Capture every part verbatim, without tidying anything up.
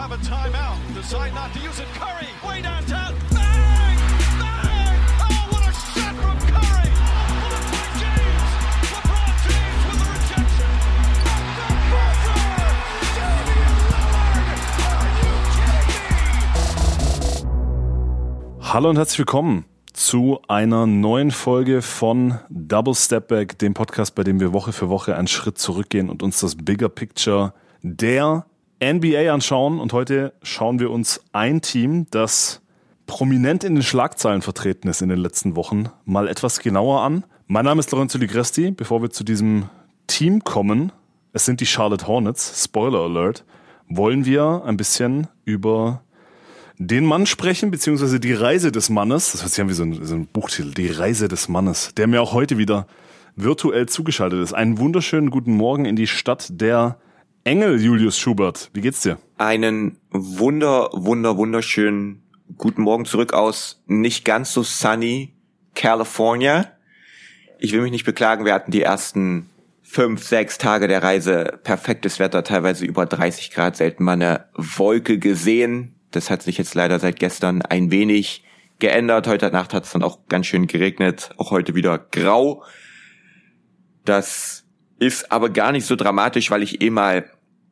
have a timeout. Decide not to use it. Curry, way downtown. Bang! Bang! Oh, what a shot from Curry! Blocked by James. LeBron James with the rejection. The buzzer! Damian Lillard! Are you kidding me? Hallo und herzlich willkommen zu einer neuen Folge von Double Step Back, dem Podcast, bei dem wir Woche für Woche einen Schritt zurückgehen und uns das Bigger Picture der N B A anschauen. Und heute schauen wir uns ein Team, das prominent in den Schlagzeilen vertreten ist in den letzten Wochen, mal etwas genauer an. Mein Name ist Lorenzo Ligresti. Bevor wir zu diesem Team kommen, es sind die Charlotte Hornets, Spoiler Alert, wollen wir ein bisschen über den Mann sprechen, beziehungsweise die Reise des Mannes, das hört sich an wie so ein, so ein Buchtitel, die Reise des Mannes, der mir auch heute wieder virtuell zugeschaltet ist. Einen wunderschönen guten Morgen in die Stadt der Engel, Julius Schubert. Wie geht's dir? Einen wunder, wunder, wunderschönen guten Morgen zurück aus nicht ganz so sunny California. Ich will mich nicht beklagen, wir hatten die ersten fünf, sechs Tage der Reise perfektes Wetter, teilweise über dreißig Grad, selten mal eine Wolke gesehen. Das hat sich jetzt leider seit gestern ein wenig geändert. Heute Nacht hat es dann auch ganz schön geregnet. Auch heute wieder grau. Das ist aber gar nicht so dramatisch, weil ich eh mal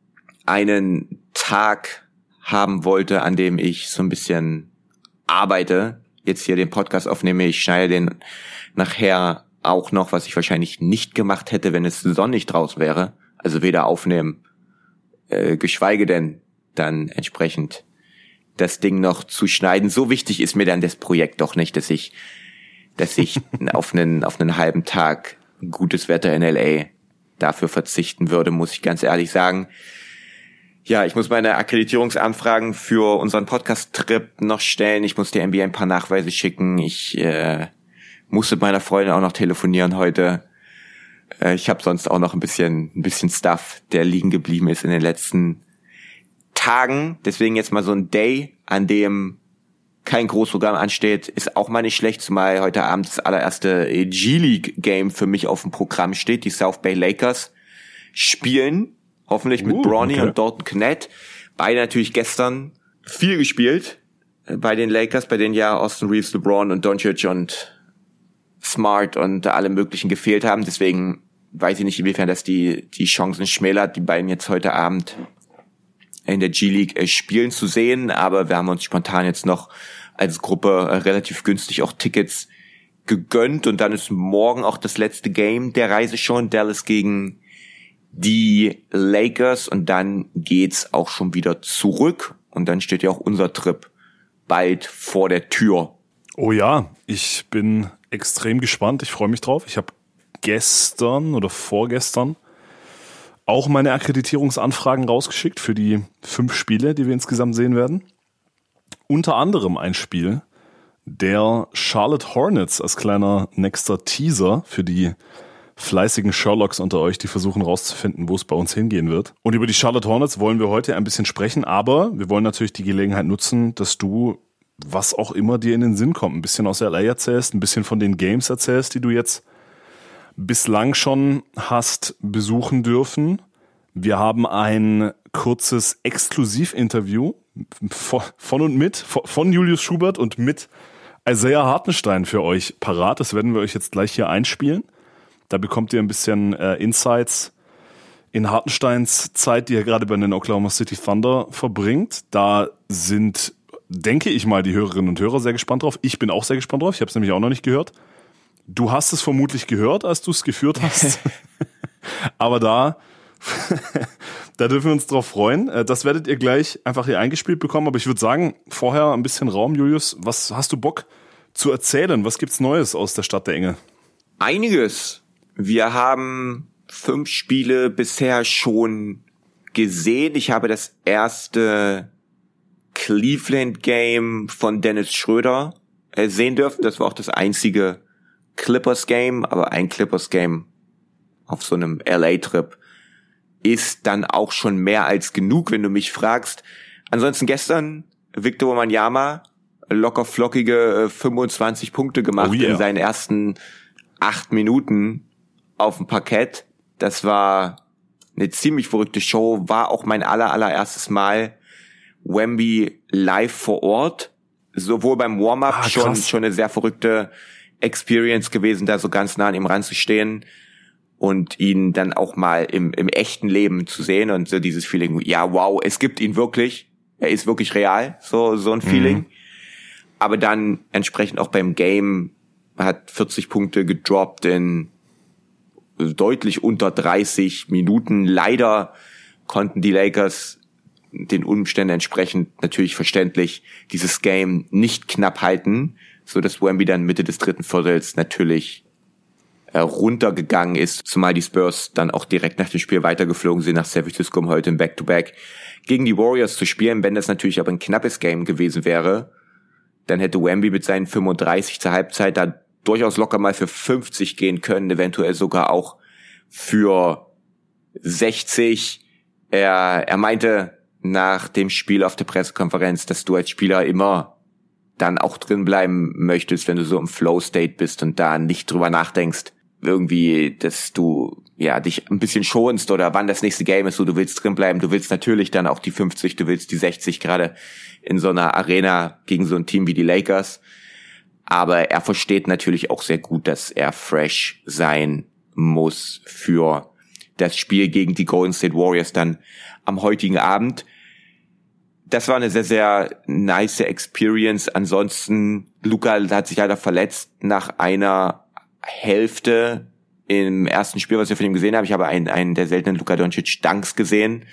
einen Tag haben wollte, an dem ich so ein bisschen arbeite. Jetzt hier den Podcast aufnehme. Ich schneide den nachher auch noch, was ich wahrscheinlich nicht gemacht hätte, wenn es sonnig draußen wäre. Also weder aufnehmen, äh, geschweige denn dann entsprechend das Ding noch zu schneiden. So wichtig ist mir dann das Projekt doch nicht, dass ich, dass ich auf einen, auf einen halben Tag gutes Wetter in L A dafür verzichten würde, muss ich ganz ehrlich sagen. Ja, ich muss meine Akkreditierungsanfragen für unseren Podcast-Trip noch stellen. Ich muss der N B A ein paar Nachweise schicken. Ich äh, musste mit meiner Freundin auch noch telefonieren heute. Äh, ich habe sonst auch noch ein bisschen, ein bisschen Stuff, der liegen geblieben ist in den letzten Tagen, deswegen jetzt mal so ein Day, an dem kein Großprogramm ansteht, ist auch mal nicht schlecht, zumal heute Abend das allererste G-League-Game für mich auf dem Programm steht. Die South Bay Lakers spielen, hoffentlich mit uh, Bronny okay. und Dalton Knecht. Beide natürlich gestern viel gespielt bei den Lakers, bei denen ja Austin Reeves, LeBron und Doncic und Smart und alle möglichen gefehlt haben. Deswegen weiß ich nicht, inwiefern das die die Chancen schmälert, die beiden jetzt heute Abend in der G-League äh, spielen zu sehen, aber wir haben uns spontan jetzt noch als Gruppe äh, relativ günstig auch Tickets gegönnt und dann ist morgen auch das letzte Game der Reise schon, Dallas gegen die Lakers und dann geht's auch schon wieder zurück und dann steht ja auch unser Trip bald vor der Tür. Oh ja, ich bin extrem gespannt, ich freue mich drauf. Ich habe gestern oder vorgestern auch meine Akkreditierungsanfragen rausgeschickt für die fünf Spiele, die wir insgesamt sehen werden. Unter anderem ein Spiel der Charlotte Hornets als kleiner nächster Teaser für die fleißigen Sherlocks unter euch, die versuchen rauszufinden, wo es bei uns hingehen wird. Und über die Charlotte Hornets wollen wir heute ein bisschen sprechen, aber wir wollen natürlich die Gelegenheit nutzen, dass du, was auch immer dir in den Sinn kommt, ein bisschen aus L A erzählst, ein bisschen von den Games erzählst, die du jetzt bislang schon hast besuchen dürfen. Wir haben ein kurzes Exklusivinterview von und mit, von Julius Schubert und mit Isaiah Hartenstein für euch parat. Das werden wir euch jetzt gleich hier einspielen. Da bekommt ihr ein bisschen äh, Insights in Hartensteins Zeit, die er gerade bei den Oklahoma City Thunder verbringt. Da sind, denke ich mal, die Hörerinnen und Hörer sehr gespannt drauf. Ich bin auch sehr gespannt drauf. Ich habe es nämlich auch noch nicht gehört. Du hast es vermutlich gehört, als du es geführt hast. Aber da, da dürfen wir uns drauf freuen. Das werdet ihr gleich einfach hier eingespielt bekommen. Aber ich würde sagen, vorher ein bisschen Raum, Julius. Was hast du Bock zu erzählen? Was gibt's Neues aus der Stadt der Engel? Einiges. Wir haben fünf Spiele bisher schon gesehen. Ich habe das erste Cleveland-Game von Dennis Schröder sehen dürfen. Das war auch das einzige Clippers-Game, aber ein Clippers-Game auf so einem L A-Trip ist dann auch schon mehr als genug, wenn du mich fragst. Ansonsten gestern Victor Wembanyama locker flockige fünfundzwanzig Punkte gemacht oh yeah. in seinen ersten acht Minuten auf dem Parkett. Das war eine ziemlich verrückte Show, war auch mein aller, allererstes Mal Wemby live vor Ort. Sowohl beim Warm-Up ah, schon, schon eine sehr verrückte Experience gewesen, da so ganz nah an ihm ranzustehen und ihn dann auch mal im, im echten Leben zu sehen und so dieses Feeling, ja, wow, es gibt ihn wirklich. Er ist wirklich real, so, so ein Feeling. Mhm. Aber dann entsprechend auch beim Game hat vierzig Punkte gedroppt in deutlich unter dreißig Minuten. Leider konnten die Lakers den Umständen entsprechend natürlich verständlich dieses Game nicht knapp halten, so dass Wemby dann Mitte des dritten Viertels natürlich äh, runtergegangen ist, zumal die Spurs dann auch direkt nach dem Spiel weitergeflogen sind nach San Francisco, um heute im Back-to-Back gegen die Warriors zu spielen. Wenn das natürlich aber ein knappes Game gewesen wäre, dann hätte Wemby mit seinen fünfunddreißig zur Halbzeit da durchaus locker mal für fünfzig gehen können, eventuell sogar auch für sechzig. Er, er meinte nach dem Spiel auf der Pressekonferenz, dass du als Spieler immer dann auch drin bleiben möchtest, wenn du so im Flow-State bist und da nicht drüber nachdenkst, irgendwie, dass du ja dich ein bisschen schonst oder wann das nächste Game ist, so du willst drin bleiben, du willst natürlich dann auch die fünfzig, du willst die sechzig, gerade in so einer Arena gegen so ein Team wie die Lakers. Aber er versteht natürlich auch sehr gut, dass er fresh sein muss für das Spiel gegen die Golden State Warriors dann am heutigen Abend. Das war eine sehr, sehr nice Experience. Ansonsten, Luka hat sich leider verletzt nach einer Hälfte im ersten Spiel, was ich von ihm gesehen habe. Ich habe einen, einen der seltenen Luka Doncic Dunks gesehen.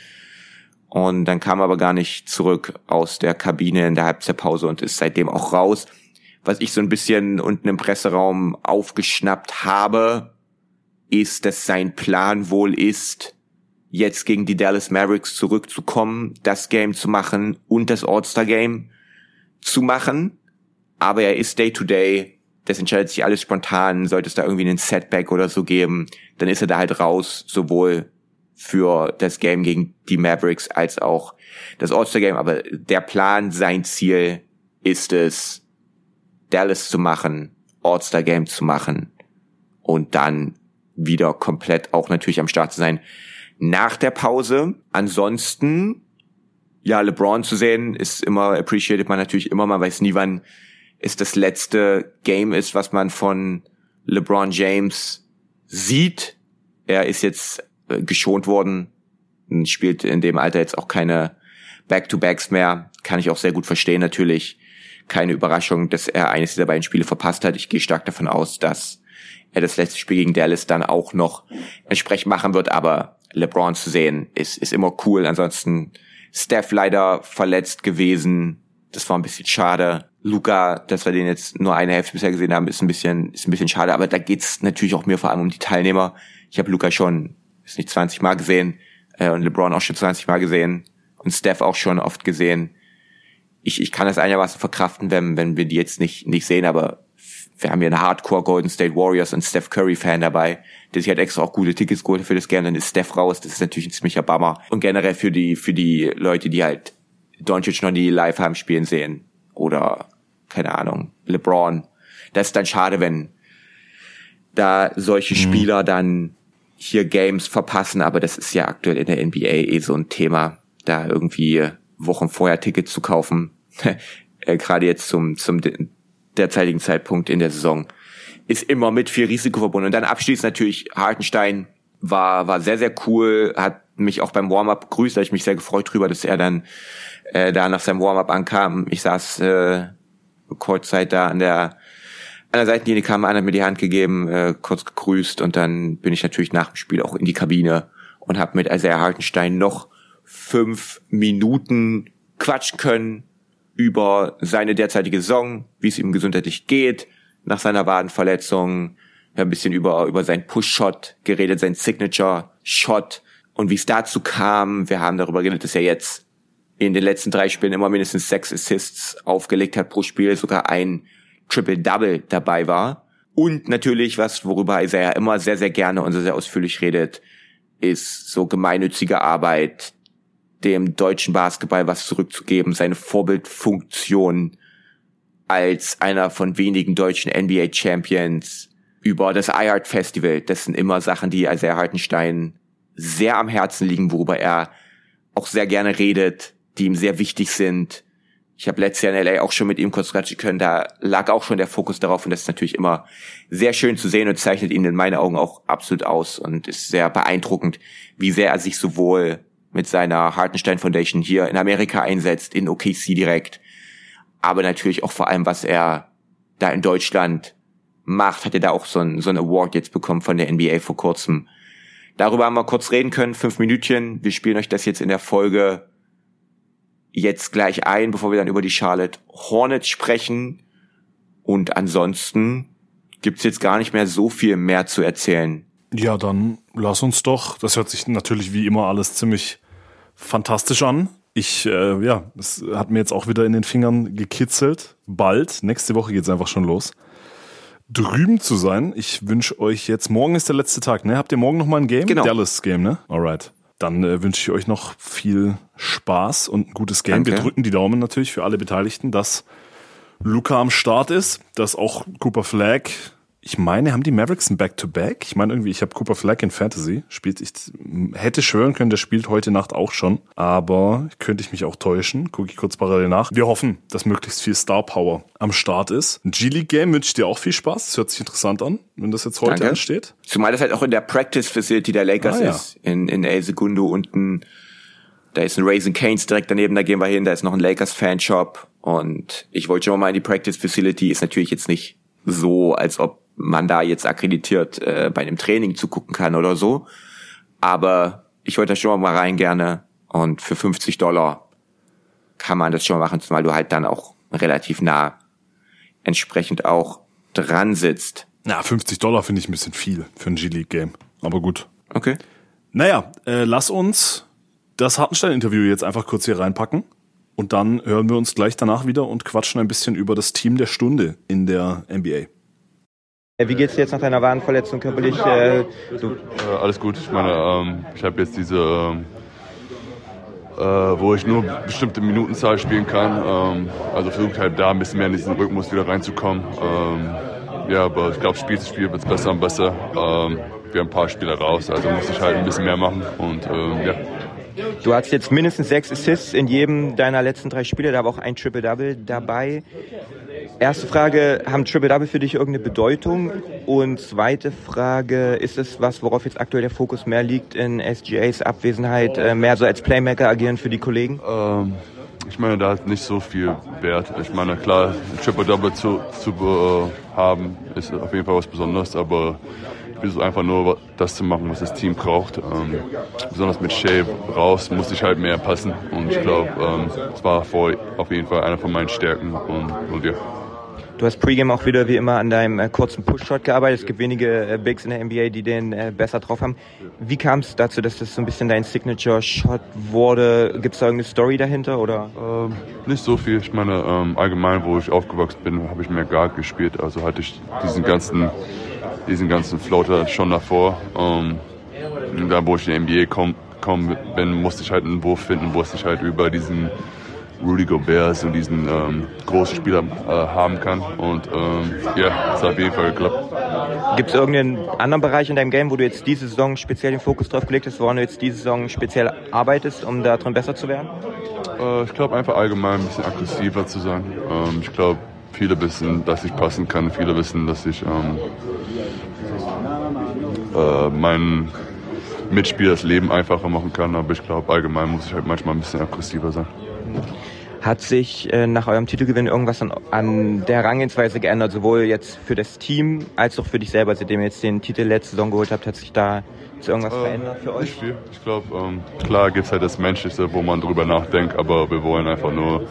Und dann kam er aber gar nicht zurück aus der Kabine in der Halbzeitpause und ist seitdem auch raus. Was ich so ein bisschen unten im Presseraum aufgeschnappt habe, ist, dass sein Plan wohl ist, jetzt gegen die Dallas Mavericks zurückzukommen, das Game zu machen und das All-Star-Game zu machen. Aber er ist Day-to-Day, das entscheidet sich alles spontan. Sollte es da irgendwie einen Setback oder so geben, dann ist er da halt raus, sowohl für das Game gegen die Mavericks als auch das All-Star-Game. Aber der Plan, sein Ziel ist es, Dallas zu machen, All-Star-Game zu machen und dann wieder komplett auch natürlich am Start zu sein nach der Pause. Ansonsten, ja, LeBron zu sehen, ist immer, appreciated man natürlich immer, man weiß nie, wann es das letzte Game ist, was man von LeBron James sieht. Er ist jetzt äh, geschont worden, spielt in dem Alter jetzt auch keine Back-to-Backs mehr, kann ich auch sehr gut verstehen natürlich. Keine Überraschung, dass er eines dieser beiden Spiele verpasst hat. Ich gehe stark davon aus, dass er das letzte Spiel gegen Dallas dann auch noch entsprechend machen wird, aber LeBron zu sehen ist ist immer cool. Ansonsten Steph leider verletzt gewesen, das war ein bisschen schade. Luka, dass wir den jetzt nur eine Hälfte bisher gesehen haben, ist ein bisschen ist ein bisschen schade, aber da geht's natürlich auch mir vor allem um die Teilnehmer. Ich habe Luka schon, ist nicht zwanzig Mal gesehen äh, und LeBron auch schon zwanzig Mal gesehen und Steph auch schon oft gesehen. Ich, ich kann das einigermaßen verkraften, wenn, wenn wir die jetzt nicht, nicht sehen, aber wir haben hier eine Hardcore Golden State Warriors und Steph Curry Fan dabei, der sich halt extra auch gute Tickets geholt für das Game, dann ist Steph raus, das ist natürlich ein ziemlicher Bummer. Und generell für die, für die Leute, die halt Doncic noch nie live haben spielen sehen oder, keine Ahnung, LeBron. Das ist dann schade, wenn da solche mhm. Spieler dann hier Games verpassen, aber das ist ja aktuell in der N B A eh so ein Thema, da irgendwie Wochen vorher Tickets zu kaufen, äh, gerade jetzt zum zum derzeitigen Zeitpunkt in der Saison, ist immer mit viel Risiko verbunden. Und dann abschließend natürlich Hartenstein war war sehr, sehr cool, hat mich auch beim Warm-Up begrüßt, da hab ich mich sehr gefreut drüber, dass er dann äh, da nach seinem Warm-Up ankam. Ich saß äh, kurzzeit da an der an der Seitenlinie, kam einer, hat mir die Hand gegeben, äh, kurz gegrüßt und dann bin ich natürlich nach dem Spiel auch in die Kabine und habe mit Isaiah Hartenstein noch fünf Minuten quatschen können über seine derzeitige Saison, wie es ihm gesundheitlich geht, nach seiner Wadenverletzung. Wir haben ein bisschen über über seinen Push-Shot geredet, seinen Signature-Shot und wie es dazu kam. Wir haben darüber geredet, dass er jetzt in den letzten drei Spielen immer mindestens sechs Assists aufgelegt hat pro Spiel, sogar ein Triple-Double dabei war. Und natürlich, was worüber Isaiah immer sehr, sehr gerne und sehr, sehr ausführlich redet, ist so gemeinnützige Arbeit, dem deutschen Basketball was zurückzugeben, seine Vorbildfunktion als einer von wenigen deutschen N B A-Champions über das iHeart Festival. Das sind immer Sachen, die Isaiah Hartenstein sehr am Herzen liegen, worüber er auch sehr gerne redet, die ihm sehr wichtig sind. Ich habe letztes Jahr in L A auch schon mit ihm kurz quatschen können, da lag auch schon der Fokus darauf und das ist natürlich immer sehr schön zu sehen und zeichnet ihn in meinen Augen auch absolut aus und ist sehr beeindruckend, wie sehr er sich sowohl mit seiner Hartenstein Foundation hier in Amerika einsetzt, in O K C direkt, aber natürlich auch vor allem, was er da in Deutschland macht, hat er da auch so ein, so ein Award jetzt bekommen von der N B A vor kurzem. Darüber haben wir kurz reden können, fünf Minütchen, wir spielen euch das jetzt in der Folge jetzt gleich ein, bevor wir dann über die Charlotte Hornets sprechen. Und ansonsten gibt's jetzt gar nicht mehr so viel mehr zu erzählen. Ja, dann lass uns doch. Das hört sich natürlich wie immer alles ziemlich fantastisch an. Ich, äh, ja, es hat mir jetzt auch wieder in den Fingern gekitzelt. Bald, nächste Woche geht's einfach schon los, drüben zu sein. Ich wünsche euch jetzt, morgen ist der letzte Tag, ne? Habt ihr morgen nochmal ein Game? Genau. Dallas Game, ne? Alright. Dann äh, wünsche ich euch noch viel Spaß und ein gutes Game. Danke. Wir drücken die Daumen natürlich für alle Beteiligten, dass Luka am Start ist, dass auch Cooper Flagg, ich meine, haben die Mavericks ein Back-to-Back? Ich meine irgendwie, ich habe Cooper Flagg in Fantasy, spielt, ich hätte schwören können, der spielt heute Nacht auch schon, aber könnte ich mich auch täuschen, gucke ich kurz parallel nach. Wir hoffen, dass möglichst viel Star Power am Start ist. Ein G-League-Game wünsche ich dir auch viel Spaß, das hört sich interessant an, wenn das jetzt heute Danke. ansteht. Zumal das halt auch in der Practice Facility der Lakers Ah, ja. ist, in, in El Segundo unten. Da ist ein Raising Cane's direkt daneben, da gehen wir hin, da ist noch ein Lakers Fanshop und ich wollte schon mal in die Practice Facility, ist natürlich jetzt nicht so, als ob man da jetzt akkreditiert äh, bei einem Training zugucken kann oder so, aber ich wollte da schon mal rein gerne und für fünfzig Dollar kann man das schon machen, zumal du halt dann auch relativ nah entsprechend auch dran sitzt. Na, fünfzig Dollar finde ich ein bisschen viel für ein G-League-Game, aber gut. Okay. Naja, äh, lass uns das Hartenstein-Interview jetzt einfach kurz hier reinpacken und dann hören wir uns gleich danach wieder und quatschen ein bisschen über das Team der Stunde in der N B A. Wie geht's dir jetzt nach deiner Wadenverletzung körperlich? Äh, du Äh, alles gut. Ich meine, ähm, ich habe jetzt diese, ähm, äh, wo ich nur bestimmte Minutenzahl spielen kann. Ähm, also versuche ich halt da ein bisschen mehr in diesen Rhythmus wieder reinzukommen. Ähm, ja, aber ich glaube, Spiel zu Spiel wird's besser und besser. Ähm, wir haben ein paar Spiele raus, also muss ich halt ein bisschen mehr machen. Und ähm, ja. Du hast jetzt mindestens sechs Assists in jedem deiner letzten drei Spiele, da war auch ein Triple-Double dabei. Erste Frage, haben Triple-Double für dich irgendeine Bedeutung? Und zweite Frage, ist es was, worauf jetzt aktuell der Fokus mehr liegt in S G As Abwesenheit, äh, mehr so als Playmaker agieren für die Kollegen? Ähm, ich meine, da hat nicht so viel Wert. Ich meine, klar, Triple-Double zu, zu äh, haben, ist auf jeden Fall was Besonderes, aber ich versuche einfach nur das zu machen, was das Team braucht. Ähm, besonders mit Shea raus musste ich halt mehr passen und ich glaube, ähm, es war vor auf jeden Fall einer von meinen Stärken und, und ja. Du hast Pre-Game auch wieder wie immer an deinem äh, kurzen Push-Shot gearbeitet. Es gibt wenige äh, Bigs in der N B A, die den äh, besser drauf haben. Wie kam es dazu, dass das so ein bisschen dein Signature-Shot wurde? Gibt es da irgendeine Story dahinter? Oder? Ähm, nicht so viel. Ich meine, ähm, allgemein, wo ich aufgewachsen bin, habe ich mehr Guard gespielt. Also hatte ich diesen ganzen, diesen ganzen Floater schon davor. Ähm, da, wo ich in die N B A gekommen komm, bin, musste ich halt einen Wurf finden, wo ich halt über diesen Rudy Gobert so diesen ähm, großen Spieler äh, haben kann. Und ähm, ja, das hat auf jeden Fall geklappt. Gibt es irgendeinen anderen Bereich in deinem Game, wo du jetzt diese Saison speziell den Fokus drauf gelegt hast, woran du jetzt diese Saison speziell arbeitest, um da drin besser zu werden? Äh, ich glaube einfach allgemein ein bisschen aggressiver zu sein. Ähm, ich glaube, viele wissen, dass ich passen kann. Viele wissen, dass ich ähm, äh, meinen Mitspieler das Leben einfacher machen kann. Aber ich glaube, allgemein muss ich halt manchmal ein bisschen aggressiver sein. Hat sich äh, nach eurem Titelgewinn irgendwas an, an der Herangehensweise geändert, sowohl jetzt für das Team als auch für dich selber, seitdem ihr jetzt den Titel letzte Saison geholt habt? Hat sich da jetzt irgendwas ähm, verändert für euch? Nicht viel. Ich glaube, ähm, klar gibt es halt das Menschliche, wo man drüber nachdenkt, aber wir wollen einfach nur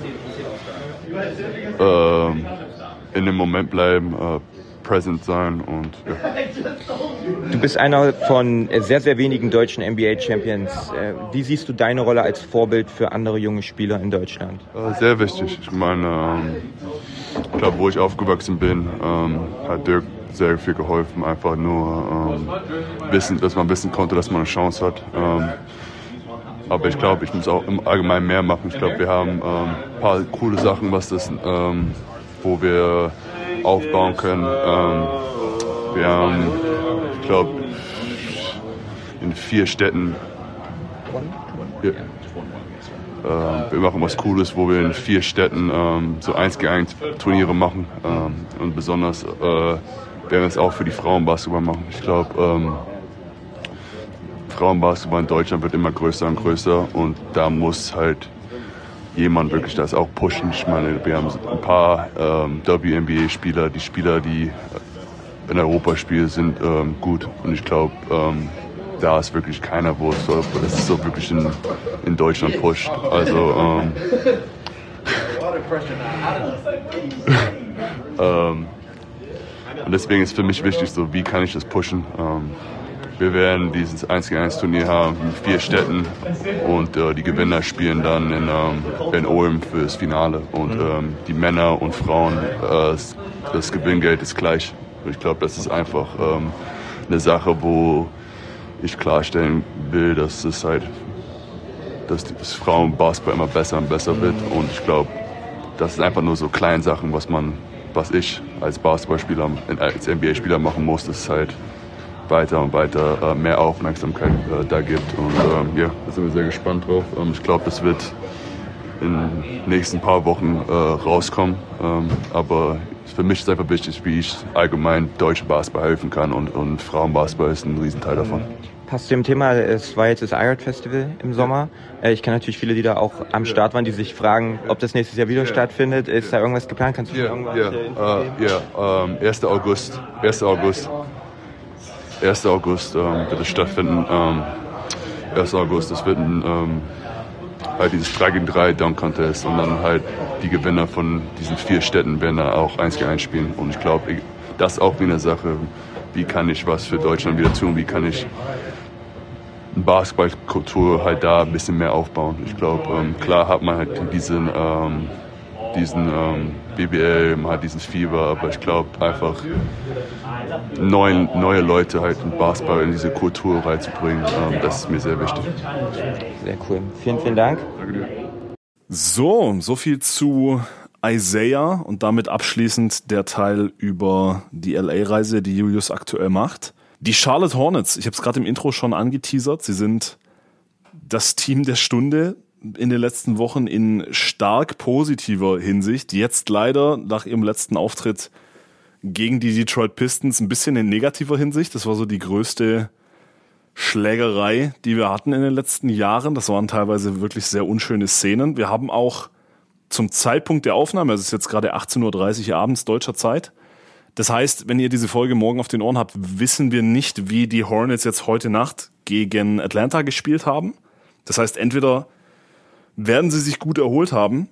ähm, in dem Moment bleiben, äh, present sein und ja. Du bist einer von sehr, sehr wenigen deutschen N B A-Champions. Wie siehst du deine Rolle als Vorbild für andere junge Spieler in Deutschland? Sehr wichtig. Ich meine, ähm, ich glaube, wo ich aufgewachsen bin, ähm, hat Dirk sehr viel geholfen. Einfach nur ähm, wissen, dass man wissen konnte, dass man eine Chance hat. Ähm, aber ich glaube, ich muss auch im Allgemeinen mehr machen. Ich glaube, wir haben ähm, ein paar coole Sachen, was das, ähm, wo wir aufbauen können. Ähm, wir haben, ich glaube, in vier Städten Ja. Äh, wir machen was Cooles, wo wir in vier Städten ähm, so eins gegen eins Turniere machen. Ähm, und besonders äh, werden wir es auch für die Frauenbasketball machen. Ich glaube, ähm, Frauenbasketball in Deutschland wird immer größer und größer und da muss halt jemand wirklich das auch pushen. Ich meine, wir haben ein paar ähm, W N B A-Spieler, die Spieler, die in Europa spielen, sind ähm, gut und ich glaube, ähm, da ist wirklich keiner, wo es so, das ist so wirklich in, in Deutschland pusht. Also ähm, ähm, und deswegen ist für mich wichtig, so wie kann ich das pushen. Ähm, wir werden dieses eins gegen eins Turnier haben in vier Städten und äh, die Gewinner spielen dann in, ähm, in Ulm fürs Finale und ähm, die Männer und Frauen, äh, das Gewinngeld ist gleich. Ich glaube, das ist einfach ähm, eine Sache, wo ich klarstellen will, dass es halt, dass das Frauenbasketball immer besser und besser wird. Und ich glaube, das ist einfach nur so kleine Sachen, was man, was ich als Basketballspieler, als N B A-Spieler machen muss, dass es halt weiter und weiter äh, mehr Aufmerksamkeit äh, da gibt. Und ähm, ja, da sind wir sehr gespannt drauf. Ähm, ich glaube, das wird in den nächsten paar Wochen äh, rauskommen. Ähm, aber für mich ist einfach wichtig, wie ich allgemein deutschen Basketball helfen kann und, und Frauenbasketball ist ein Riesenteil davon. Passt zu dem Thema, es war jetzt das I R A D Festival im Sommer. Ich kenne natürlich viele, die da auch am Start waren, die sich fragen, ob das nächstes Jahr wieder yeah. stattfindet. Ist da irgendwas geplant? Kannst du ja, irgendwas ja, uh, ja, um, erster August. erster August. erster August um, wird es stattfinden. Um, erster August, das wird ein, um, halt dieses drei gegen drei Dunk Contest und dann halt die Gewinner von diesen vier Städten werden da auch eins gegen eins spielen. Und ich glaube, das ist auch wie eine Sache, wie kann ich was für Deutschland wieder tun, wie kann ich eine Basketballkultur halt da ein bisschen mehr aufbauen. Ich glaube, ähm, klar hat man halt diesen, ähm, diesen ähm, B B L, man hat dieses Fieber, aber ich glaube einfach neuen, neue Leute halt in Basketball in diese Kultur reinzubringen, ähm, das ist mir sehr wichtig. Sehr cool. Vielen, vielen Dank. Danke dir. So, so viel zu Isaiah und damit abschließend der Teil über die L A-Reise, die Julius aktuell macht. Die Charlotte Hornets, ich habe es gerade im Intro schon angeteasert, sie sind das Team der Stunde in den letzten Wochen in stark positiver Hinsicht. Jetzt leider nach ihrem letzten Auftritt gegen die Detroit Pistons ein bisschen in negativer Hinsicht. Das war so die größte Schlägerei, die wir hatten in den letzten Jahren. Das waren teilweise wirklich sehr unschöne Szenen. Wir haben auch zum Zeitpunkt der Aufnahme, also es ist jetzt gerade achtzehn Uhr dreißig abends deutscher Zeit. Das heißt, wenn ihr diese Folge morgen auf den Ohren habt, wissen wir nicht, wie die Hornets jetzt heute Nacht gegen Atlanta gespielt haben. Das heißt, entweder werden sie sich gut erholt haben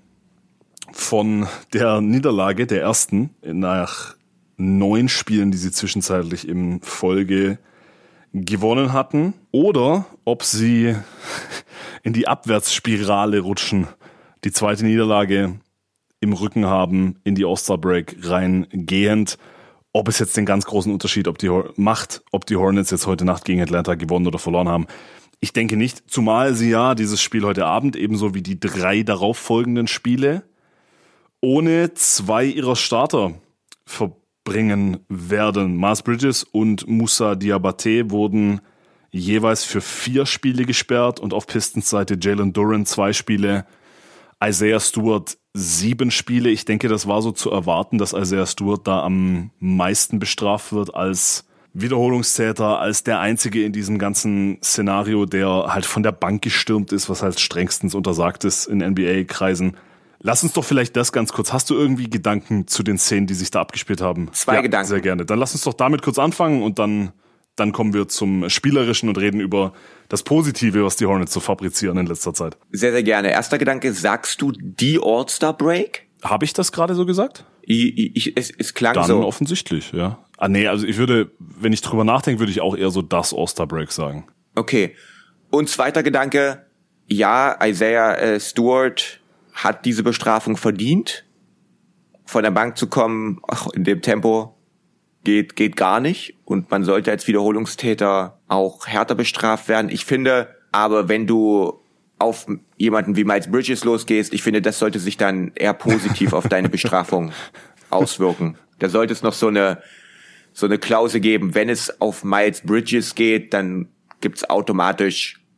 von der Niederlage der ersten nach neun Spielen, die sie zwischenzeitlich in Folge gewonnen hatten, oder ob sie in die Abwärtsspirale rutschen, die zweite Niederlage im Rücken haben, in die All-Star-Break reingehend. Ob es jetzt den ganz großen Unterschied ob die macht, ob die Hornets jetzt heute Nacht gegen Atlanta gewonnen oder verloren haben. Ich denke nicht, zumal sie ja dieses Spiel heute Abend, ebenso wie die drei darauf folgenden Spiele, ohne zwei ihrer Starter verbringen werden. Miles Bridges und Moussa Diabate wurden jeweils für vier Spiele gesperrt und auf Pistons Seite Jalen Duren zwei Spiele, Isaiah Stewart sieben Spiele. Ich denke, das war so zu erwarten, dass Isaiah Stewart da am meisten bestraft wird als Wiederholungstäter, als der Einzige in diesem ganzen Szenario, der halt von der Bank gestürmt ist, was halt strengstens untersagt ist in N B A-Kreisen. Lass uns doch vielleicht das ganz kurz. Hast du irgendwie Gedanken zu den Szenen, die sich da abgespielt haben? Zwei ja, Gedanken. Sehr gerne. Dann lass uns doch damit kurz anfangen und dann, dann kommen wir zum Spielerischen und reden über das Positive, was die Hornets so fabrizieren in letzter Zeit. Sehr, sehr gerne. Erster Gedanke, sagst du die All-Star-Break? Habe ich das gerade so gesagt? Ich, ich, es, es klang Dann so. offensichtlich, ja. Ah nee, also ich würde, wenn ich drüber nachdenke, würde ich auch eher so das All-Star-Break sagen. Okay. Und zweiter Gedanke, ja, Isaiah äh, Stewart hat diese Bestrafung verdient. Von der Bank zu kommen, ach, in dem Tempo geht geht gar nicht. Und man sollte als Wiederholungstäter auch härter bestraft werden. Ich finde, aber wenn du auf jemanden wie Miles Bridges losgehst, ich finde, das sollte sich dann eher positiv auf deine Bestrafung auswirken. Da sollte es noch so eine so eine Klausel geben, wenn es auf Miles Bridges geht, dann gibt's automatisch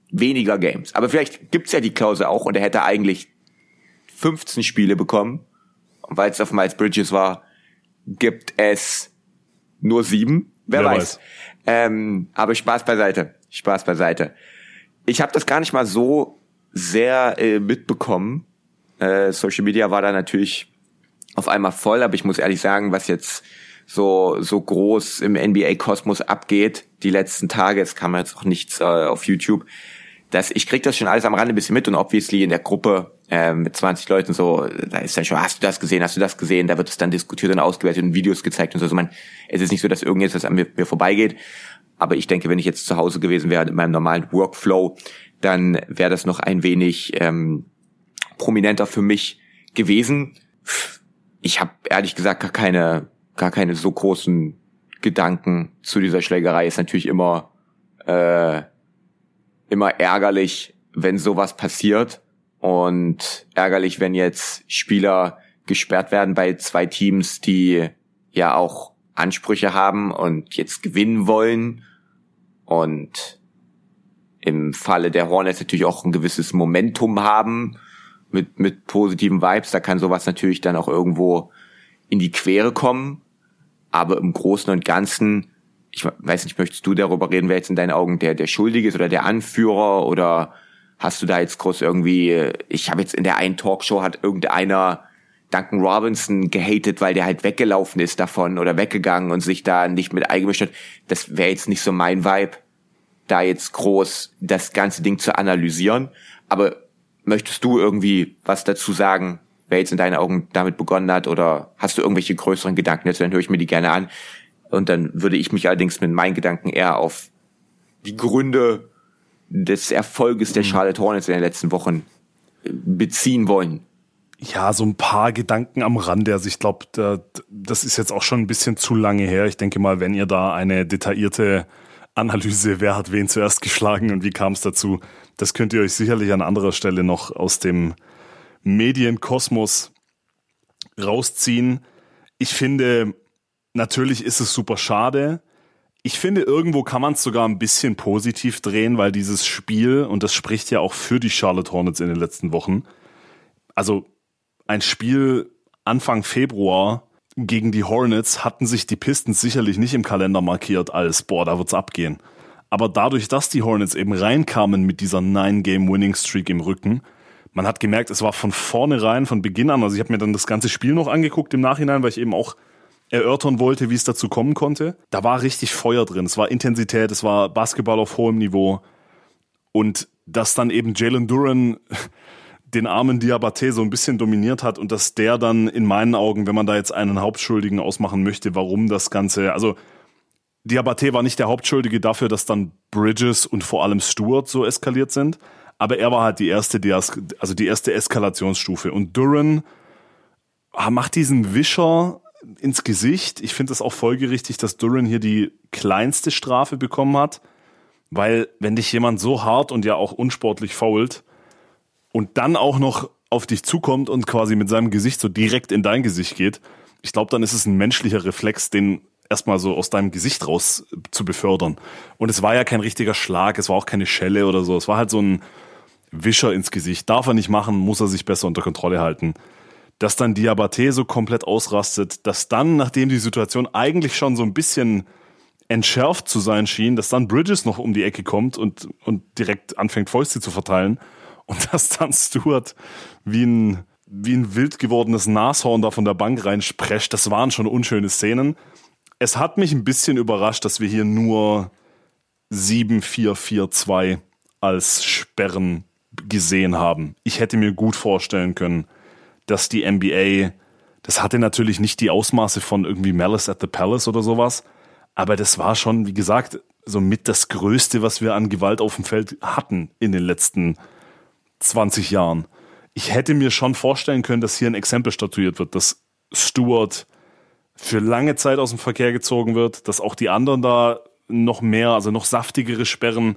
weniger Games. Aber vielleicht gibt's ja die Klausel auch und er hätte eigentlich fünfzehn Spiele bekommen. Und weil es auf Miles Bridges war, gibt es nur sieben. Wer, Wer weiß. weiß. Ähm, aber Spaß beiseite. Spaß beiseite. Ich habe das gar nicht mal so sehr äh, mitbekommen. Äh, Social Media war da natürlich auf einmal voll, aber ich muss ehrlich sagen, was jetzt so so groß im N B A-Kosmos abgeht, die letzten Tage, es kam jetzt auch nichts äh, auf YouTube, dass ich krieg das schon alles am Rande ein bisschen mit und obviously in der Gruppe äh, mit zwanzig Leuten so, da ist dann schon, hast du das gesehen, hast du das gesehen, da wird es dann diskutiert und ausgewertet und Videos gezeigt und so. Also man, es ist nicht so, dass irgendetwas an mir, mir vorbeigeht, aber ich denke, wenn ich jetzt zu Hause gewesen wäre in meinem normalen Workflow, dann wäre das noch ein wenig ähm, prominenter für mich gewesen. Ich habe ehrlich gesagt gar keine, gar keine so großen Gedanken zu dieser Schlägerei. Ist natürlich immer, äh, immer ärgerlich, wenn sowas passiert und ärgerlich, wenn jetzt Spieler gesperrt werden bei zwei Teams, die ja auch Ansprüche haben und jetzt gewinnen wollen und im Falle der Hornets natürlich auch ein gewisses Momentum haben mit mit positiven Vibes. Da kann sowas natürlich dann auch irgendwo in die Quere kommen. Aber im Großen und Ganzen, ich weiß nicht, möchtest du darüber reden, wer jetzt in deinen Augen der der Schuldige ist oder der Anführer, oder hast du da jetzt groß irgendwie, ich habe jetzt in der einen Talkshow hat irgendeiner Duncan Robinson gehatet, weil der halt weggelaufen ist davon oder weggegangen und sich da nicht mit eingemischt hat. Das wäre jetzt nicht so mein Vibe, da jetzt groß das ganze Ding zu analysieren. Aber möchtest du irgendwie was dazu sagen, wer jetzt in deinen Augen damit begonnen hat, oder hast du irgendwelche größeren Gedanken dazu? Dann höre ich mir die gerne an. Und dann würde ich mich allerdings mit meinen Gedanken eher auf die Gründe des Erfolges der Charlotte Hornets in den letzten Wochen beziehen wollen. Ja, so ein paar Gedanken am Rande. Also ich glaube, da, das ist jetzt auch schon ein bisschen zu lange her. Ich denke mal, wenn ihr da eine detaillierte Analyse, wer hat wen zuerst geschlagen und wie kam es dazu, das könnt ihr euch sicherlich an anderer Stelle noch aus dem Medienkosmos rausziehen. Ich finde, natürlich ist es super schade. Ich finde, irgendwo kann man es sogar ein bisschen positiv drehen, weil dieses Spiel, und das spricht ja auch für die Charlotte Hornets in den letzten Wochen, also ein Spiel Anfang Februar gegen die Hornets hatten sich die Pistons sicherlich nicht im Kalender markiert als, boah, da wird's abgehen. Aber dadurch, dass die Hornets eben reinkamen mit dieser Nine-Game-Winning-Streak im Rücken, man hat gemerkt, es war von vornherein, von Beginn an, also ich habe mir dann das ganze Spiel noch angeguckt im Nachhinein, weil ich eben auch erörtern wollte, wie es dazu kommen konnte. Da war richtig Feuer drin, es war Intensität, es war Basketball auf hohem Niveau. Und dass dann eben Jalen Duren den armen Diabate so ein bisschen dominiert hat und dass der dann in meinen Augen, wenn man da jetzt einen Hauptschuldigen ausmachen möchte, warum das Ganze, also Diabate war nicht der Hauptschuldige dafür, dass dann Bridges und vor allem Stewart so eskaliert sind, aber er war halt die erste, also die erste Eskalationsstufe. Und Duren macht diesen Wischer ins Gesicht. Ich finde es auch folgerichtig, dass Duren hier die kleinste Strafe bekommen hat, weil wenn dich jemand so hart und ja auch unsportlich foult und dann auch noch auf dich zukommt und quasi mit seinem Gesicht so direkt in dein Gesicht geht, ich glaube, dann ist es ein menschlicher Reflex, den erstmal so aus deinem Gesicht raus zu befördern. Und es war ja kein richtiger Schlag, es war auch keine Schelle oder so, es war halt so ein Wischer ins Gesicht. Darf er nicht machen, muss er sich besser unter Kontrolle halten. Dass dann Diabate so komplett ausrastet, dass dann, nachdem die Situation eigentlich schon so ein bisschen entschärft zu sein schien, dass dann Bridges noch um die Ecke kommt und, und direkt anfängt, Fäuste zu verteilen. Und dass dann Stewart wie ein, wie ein wild gewordenes Nashorn da von der Bank reinsprescht, das waren schon unschöne Szenen. Es hat mich ein bisschen überrascht, dass wir hier nur sieben vier vier zwei als Sperren gesehen haben. Ich hätte mir gut vorstellen können, dass die N B A, das hatte natürlich nicht die Ausmaße von irgendwie Malice at the Palace oder sowas, aber das war schon, wie gesagt, so mit das Größte, was wir an Gewalt auf dem Feld hatten in den letzten zwanzig Jahren. Ich hätte mir schon vorstellen können, dass hier ein Exempel statuiert wird, dass Stewart für lange Zeit aus dem Verkehr gezogen wird, dass auch die anderen da noch mehr, also noch saftigere Sperren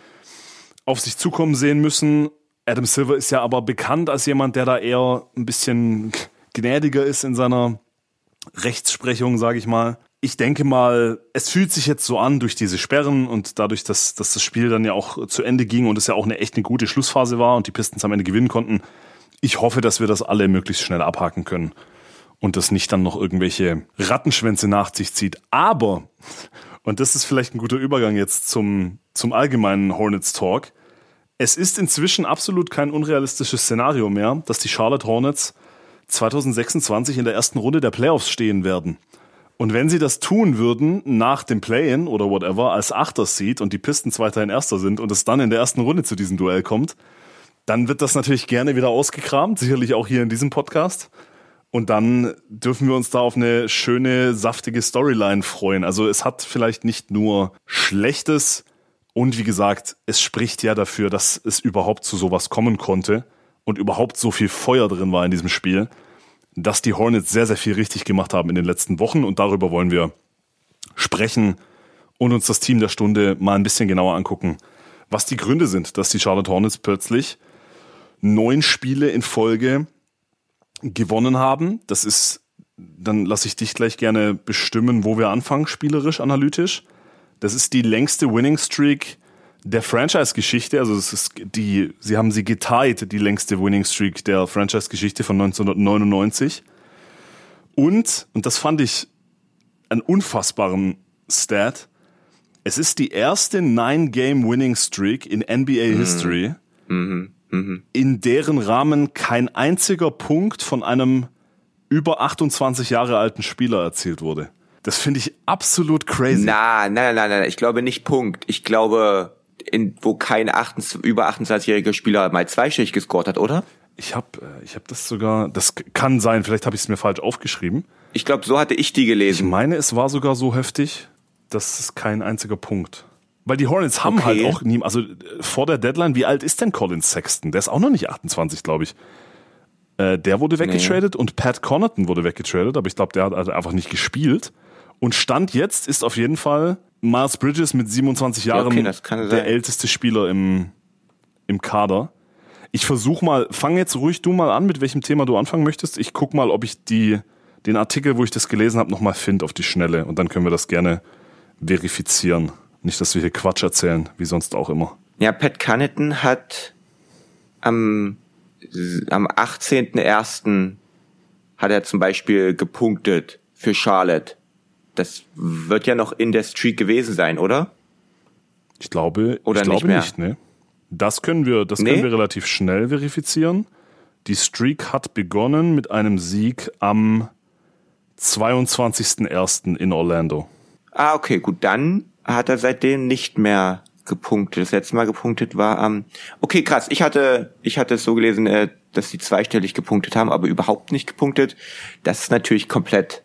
auf sich zukommen sehen müssen. Adam Silver ist ja aber bekannt als jemand, der da eher ein bisschen gnädiger ist in seiner Rechtsprechung, sage ich mal. ich denke mal, es fühlt sich jetzt so an durch diese Sperren und dadurch, dass, dass das Spiel dann ja auch zu Ende ging und es ja auch eine echt eine gute Schlussphase war und die Pistons am Ende gewinnen konnten. Ich hoffe, dass wir das alle möglichst schnell abhaken können und das nicht dann noch irgendwelche Rattenschwänze nach sich zieht. Aber, und das ist vielleicht ein guter Übergang jetzt zum, zum allgemeinen Hornets Talk, es ist inzwischen absolut kein unrealistisches Szenario mehr, dass die Charlotte Hornets zwanzig sechsundzwanzig in der ersten Runde der Playoffs stehen werden. Und wenn sie das tun würden, nach dem Play-In oder whatever, als Achter Seed und die Pistons weiterhin Erster sind und es dann in der ersten Runde zu diesem Duell kommt, dann wird das natürlich gerne wieder ausgekramt, sicherlich auch hier in diesem Podcast. Und dann dürfen wir uns da auf eine schöne, saftige Storyline freuen. Also es hat vielleicht nicht nur Schlechtes und wie gesagt, es spricht ja dafür, dass es überhaupt zu sowas kommen konnte und überhaupt so viel Feuer drin war in diesem Spiel, dass die Hornets sehr, sehr viel richtig gemacht haben in den letzten Wochen und darüber wollen wir sprechen und uns das Team der Stunde mal ein bisschen genauer angucken, was die Gründe sind, dass die Charlotte Hornets plötzlich neun Spiele in Folge gewonnen haben. Das ist, dann lasse ich dich gleich gerne bestimmen, wo wir anfangen, spielerisch, analytisch. Das ist die längste Winning Streak der Franchise-Geschichte, also es ist die, sie haben sie getied, die längste Winning Streak der Franchise-Geschichte von neunzehnhundertneunundneunzig. Und, und das fand ich einen unfassbaren Stat, es ist die erste Nine-Game-Winning Streak in N B A-History, Mhm. Mhm. in deren Rahmen kein einziger Punkt von einem über achtundzwanzig Jahre alten Spieler erzielt wurde. Das finde ich absolut crazy. Na, nein, nein, nein, ich glaube nicht Punkt. Ich glaube, in, wo kein achtundzwanzig, über achtundzwanzigjähriger Spieler mal zweistellig gescored hat, oder? Ich habe ich hab das sogar, das kann sein, vielleicht habe ich es mir falsch aufgeschrieben. Ich glaube, so hatte ich die Ich gelesen. meine, es war sogar so heftig, dass es kein einziger Punkt. Weil die Hornets haben Okay. halt auch nie, also äh, vor der Deadline, wie alt ist denn Colin Sexton? Der ist auch noch nicht achtundzwanzig, glaube ich. Äh, der wurde weggetradet und Pat Connaughton wurde weggetradet, aber ich glaube, der hat also einfach nicht gespielt. Und Stand jetzt ist auf jeden Fall Miles Bridges mit siebenundzwanzig Jahren okay, das kann der sein. älteste Spieler im, im Kader. Ich versuche mal, fang jetzt ruhig du mal an, mit welchem Thema du anfangen möchtest. Ich guck mal, ob ich die, den Artikel, wo ich das gelesen habe, nochmal finde auf die Schnelle. Und dann können wir das gerne verifizieren. Nicht, dass wir hier Quatsch erzählen, wie sonst auch immer. Ja, Pat Connaughton hat am, am achtzehnten ersten hat er zum Beispiel gepunktet für Charlotte. Das wird ja noch in der Streak gewesen sein, oder? Ich glaube, Oder ich nicht glaube mehr? nicht, ne? Das können wir, das Nee? können wir relativ schnell verifizieren. Die Streak hat begonnen mit einem Sieg am zweiundzwanzigsten ersten in Orlando. Ah, okay, gut, dann hat er seitdem nicht mehr gepunktet. Das letzte Mal gepunktet war am... Okay, krass, ich hatte ich hatte es so gelesen, äh, dass sie zweistellig gepunktet haben, aber überhaupt nicht gepunktet. Das ist natürlich komplett,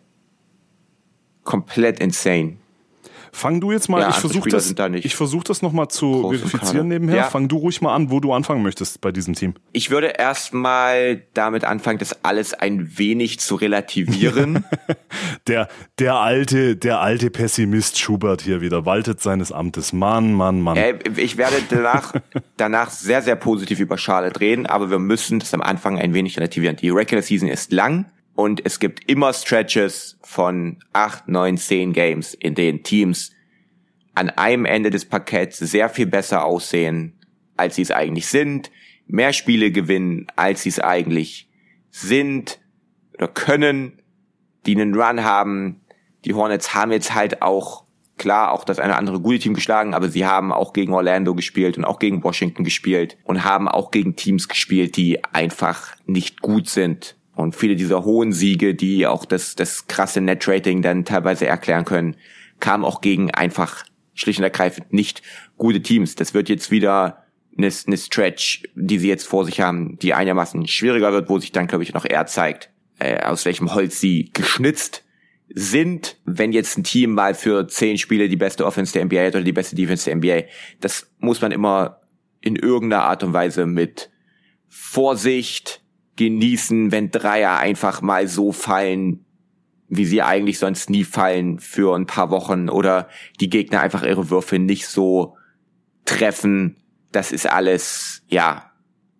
komplett insane. Fang du jetzt mal, Ja, ich andere versuche Spieler das, sind da nicht ich versuche das nochmal zu groß im Kader. verifizieren nebenher. Ja. Fang du ruhig mal an, wo du anfangen möchtest bei diesem Team. Ich würde erstmal damit anfangen, das alles ein wenig zu relativieren. Der, der alte, der alte Pessimist Schubert hier wieder, waltet seines Amtes. Mann, Mann, Mann. Äh, ich werde danach, danach sehr, sehr positiv über Charlotte reden, aber wir müssen das am Anfang ein wenig relativieren. Die Regular Season ist lang und es gibt immer Stretches von acht, neun, zehn Games, in denen Teams an einem Ende des Parketts sehr viel besser aussehen, als sie es eigentlich sind, mehr Spiele gewinnen, als sie es eigentlich sind oder können, die einen Run haben. Die Hornets haben jetzt halt auch, klar, auch das eine andere gute Team geschlagen, aber sie haben auch gegen Orlando gespielt und auch gegen Washington gespielt und haben auch gegen Teams gespielt, die einfach nicht gut sind. Und viele dieser hohen Siege, die auch das, das krasse Net-Rating dann teilweise erklären können, kamen auch gegen einfach schlicht und ergreifend nicht gute Teams. Das wird jetzt wieder eine, eine Stretch, die sie jetzt vor sich haben, die einigermaßen schwieriger wird, wo sich dann, glaube ich, noch eher zeigt, äh, aus welchem Holz sie geschnitzt sind. Wenn jetzt ein Team mal für zehn Spiele die beste Offense der N B A hat oder die beste Defense der N B A, das muss man immer in irgendeiner Art und Weise mit Vorsicht genießen, wenn Dreier einfach mal so fallen, wie sie eigentlich sonst nie fallen für ein paar Wochen oder die Gegner einfach ihre Würfe nicht so treffen. Das ist alles, ja,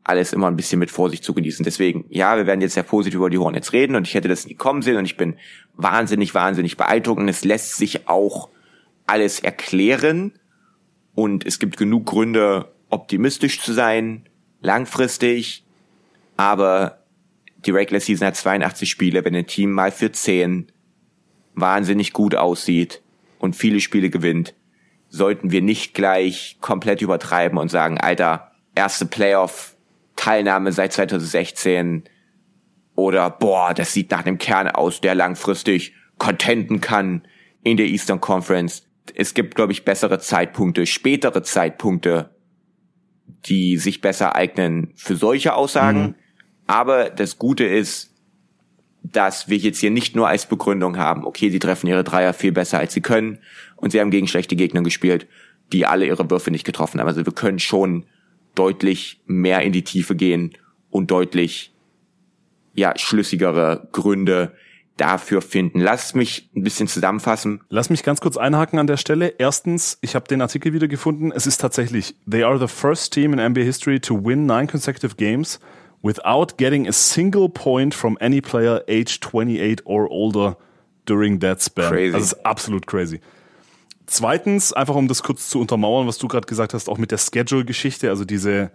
alles immer ein bisschen mit Vorsicht zu genießen. Deswegen, ja, wir werden jetzt sehr positiv über die Hornets reden und ich hätte das nie kommen sehen und ich bin wahnsinnig, wahnsinnig beeindruckt und es lässt sich auch alles erklären und es gibt genug Gründe, optimistisch zu sein, langfristig, aber die Regular Season hat zweiundachtzig Spiele, wenn ein Team mal für zehn wahnsinnig gut aussieht und viele Spiele gewinnt, sollten wir nicht gleich komplett übertreiben und sagen, Alter, erste Playoff-Teilnahme seit zwanzig sechzehn oder boah, das sieht nach einem Kern aus, der langfristig contenten kann in der Eastern Conference. Es gibt, glaube ich, bessere Zeitpunkte, spätere Zeitpunkte, die sich besser eignen für solche Aussagen. Mhm. Aber das Gute ist, dass wir jetzt hier nicht nur als Begründung haben, okay, sie treffen ihre Dreier viel besser, als sie können und sie haben gegen schlechte Gegner gespielt, die alle ihre Würfe nicht getroffen haben. Also wir können schon deutlich mehr in die Tiefe gehen und deutlich ja schlüssigere Gründe dafür finden. Lass mich ein bisschen zusammenfassen. Lass mich ganz kurz einhaken an der Stelle. Erstens, ich habe den Artikel wieder gefunden. Es ist tatsächlich, they are the first team in N B A history to win nine consecutive games without getting a single point from any player aged twenty-eight or older during that span. Crazy. Das ist absolut crazy. Zweitens, einfach um das kurz zu untermauern, was du gerade gesagt hast, auch mit der Schedule-Geschichte, also diese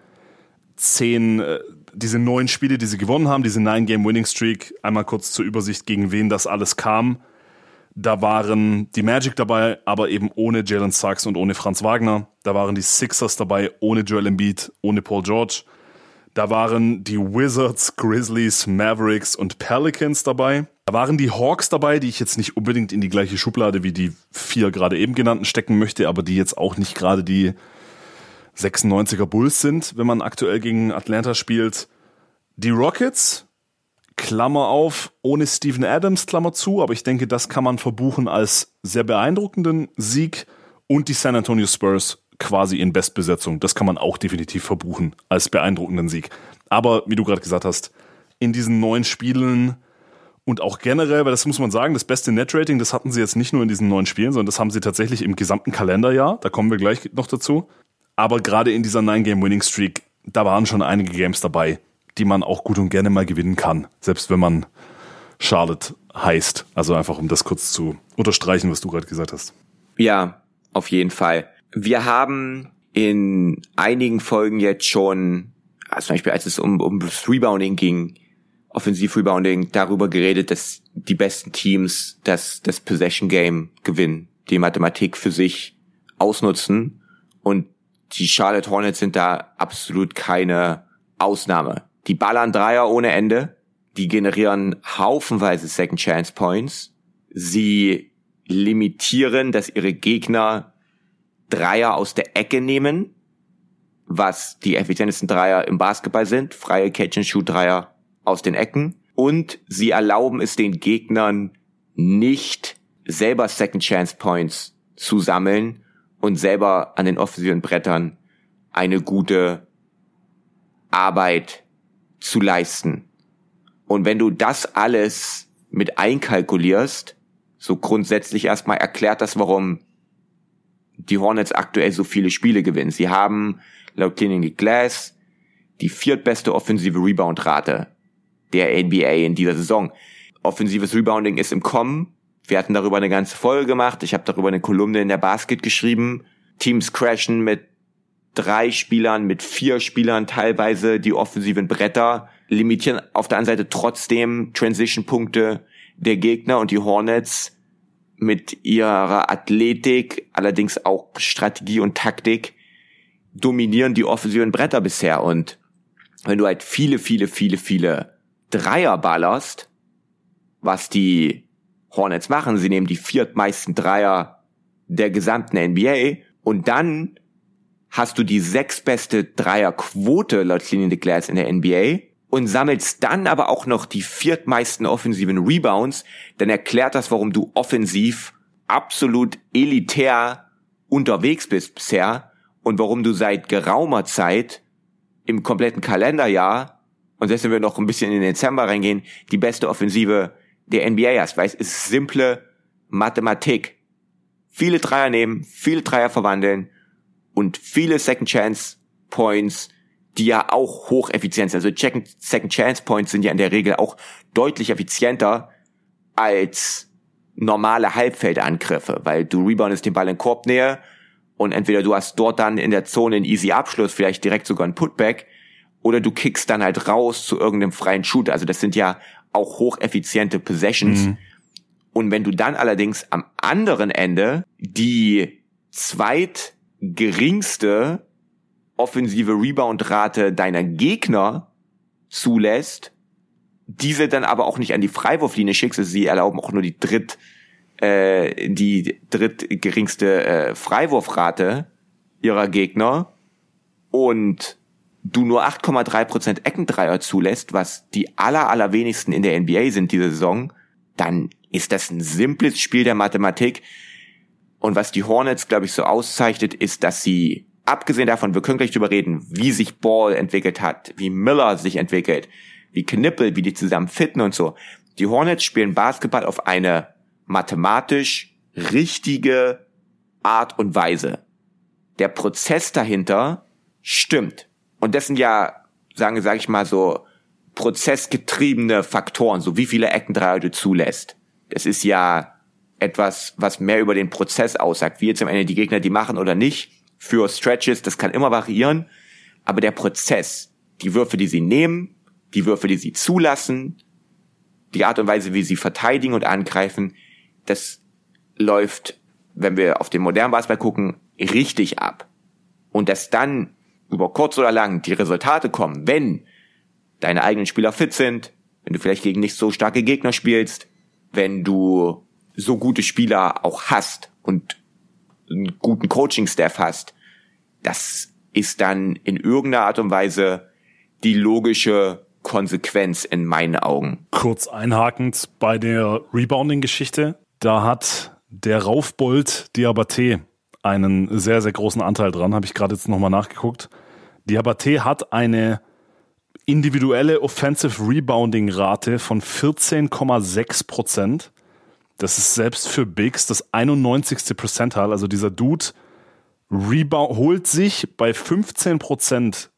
zehn, äh, diese neun Spiele, die sie gewonnen haben, diese Nine-Game-Winning-Streak, einmal kurz zur Übersicht, gegen wen das alles kam. Da waren die Magic dabei, aber eben ohne Jalen Suggs und ohne Franz Wagner. Da waren die Sixers dabei, ohne Joel Embiid, ohne Paul George. Da waren die Wizards, Grizzlies, Mavericks und Pelicans dabei. Da waren die Hawks dabei, die ich jetzt nicht unbedingt in die gleiche Schublade wie die vier gerade eben genannten stecken möchte, aber die jetzt auch nicht gerade die sechsundneunziger Bulls sind, wenn man aktuell gegen Atlanta spielt. Die Rockets, Klammer auf, ohne Steven Adams, Klammer zu, aber ich denke, das kann man verbuchen als sehr beeindruckenden Sieg. Und die San Antonio Spurs quasi in Bestbesetzung. Das kann man auch definitiv verbuchen als beeindruckenden Sieg. Aber wie du gerade gesagt hast, in diesen neun Spielen und auch generell, weil das muss man sagen, das beste Net-Rating, das hatten sie jetzt nicht nur in diesen neun Spielen, sondern das haben sie tatsächlich im gesamten Kalenderjahr. Da kommen wir gleich noch dazu. Aber gerade in dieser Nine-Game-Winning-Streak, da waren schon einige Games dabei, die man auch gut und gerne mal gewinnen kann. Selbst wenn man Charlotte heißt. Also einfach, um das kurz zu unterstreichen, was du gerade gesagt hast. Ja, auf jeden Fall. Wir haben in einigen Folgen jetzt schon, also zum Beispiel als es um, um das Rebounding ging, Offensiv-Rebounding, darüber geredet, dass die besten Teams das, das Possession-Game gewinnen, die Mathematik für sich ausnutzen und die Charlotte Hornets sind da absolut keine Ausnahme. Die ballern Dreier ohne Ende, die generieren haufenweise Second Chance Points, sie limitieren, dass ihre Gegner Dreier aus der Ecke nehmen, was die effizientesten Dreier im Basketball sind, freie Catch-and-Shoot-Dreier aus den Ecken. Und sie erlauben es den Gegnern nicht, selber Second-Chance-Points zu sammeln und selber an den offensiven Brettern eine gute Arbeit zu leisten. Und wenn du das alles mit einkalkulierst, so grundsätzlich erstmal erklärt das, warum die Hornets aktuell so viele Spiele gewinnen. Sie haben laut Cleaning the Glass die viertbeste offensive Rebound-Rate der N B A in dieser Saison. Offensives Rebounding ist im Kommen. Wir hatten darüber eine ganze Folge gemacht. Ich habe darüber eine Kolumne in der Basket geschrieben. Teams crashen mit drei Spielern, mit vier Spielern teilweise die offensiven Bretter, limitieren auf der anderen Seite trotzdem Transition-Punkte der Gegner und die Hornets mit ihrer Athletik, allerdings auch Strategie und Taktik, dominieren die offensiven Bretter bisher. Und wenn du halt viele, viele, viele, viele Dreier ballerst, was die Hornets machen, sie nehmen die viertmeisten Dreier der gesamten N B A und dann hast du die sechstbeste Dreierquote laut Cleaning the Glass in der N B A und sammelst dann aber auch noch die viertmeisten offensiven Rebounds, dann erklärt das, warum du offensiv absolut elitär unterwegs bist bisher und warum du seit geraumer Zeit im kompletten Kalenderjahr, und selbst wenn wir noch ein bisschen in den Dezember reingehen, die beste Offensive der N B A hast, weil es ist simple Mathematik. Viele Dreier nehmen, viele Dreier verwandeln und viele Second Chance Points die ja auch hocheffizient sind. Also Second Chance Points sind ja in der Regel auch deutlich effizienter als normale Halbfeldangriffe, weil du reboundest den Ball in Korbnähe und entweder du hast dort dann in der Zone einen easy Abschluss, vielleicht direkt sogar einen Putback, oder du kickst dann halt raus zu irgendeinem freien Shooter. Also das sind ja auch hocheffiziente Possessions. Mhm. Und wenn du dann allerdings am anderen Ende die zweitgeringste offensive Rebound-Rate deiner Gegner zulässt, diese dann aber auch nicht an die Freiwurflinie schickst, also sie erlauben auch nur die dritt äh, die drittgeringste äh, Freiwurfrate ihrer Gegner und du nur acht Komma drei Prozent Eckendreier zulässt, was die aller allerwenigsten in der N B A sind diese Saison, dann ist das ein simples Spiel der Mathematik. Und was die Hornets, glaube ich, so auszeichnet, ist, dass sie, abgesehen davon, wir können gleich drüber reden, wie sich Ball entwickelt hat, wie Miller sich entwickelt, wie Knippel, wie die zusammen fitten und so. Die Hornets spielen Basketball auf eine mathematisch richtige Art und Weise. Der Prozess dahinter stimmt. Und das sind ja, sagen, sag ich mal so, prozessgetriebene Faktoren, so wie viele Eckendreier du zulässt. Das ist ja etwas, was mehr über den Prozess aussagt, wie jetzt am Ende die Gegner die machen oder nicht. Für Stretches, das kann immer variieren. Aber der Prozess, die Würfe, die sie nehmen, die Würfe, die sie zulassen, die Art und Weise, wie sie verteidigen und angreifen, das läuft, wenn wir auf den modernen Basketball gucken, richtig ab. Und dass dann über kurz oder lang die Resultate kommen, wenn deine eigenen Spieler fit sind, wenn du vielleicht gegen nicht so starke Gegner spielst, wenn du so gute Spieler auch hast und einen guten Coaching-Staff hast, das ist dann in irgendeiner Art und Weise die logische Konsequenz in meinen Augen. Kurz einhakend bei der Rebounding-Geschichte, da hat der Raufbold Diabaté einen sehr, sehr großen Anteil dran, habe ich gerade jetzt nochmal nachgeguckt. Diabaté hat eine individuelle Offensive Rebounding Rate von vierzehn Komma sechs Prozent. Das ist selbst für Bigs das einundneunzigste Percentile. Also dieser Dude rebound, holt sich bei fünfzehn Prozent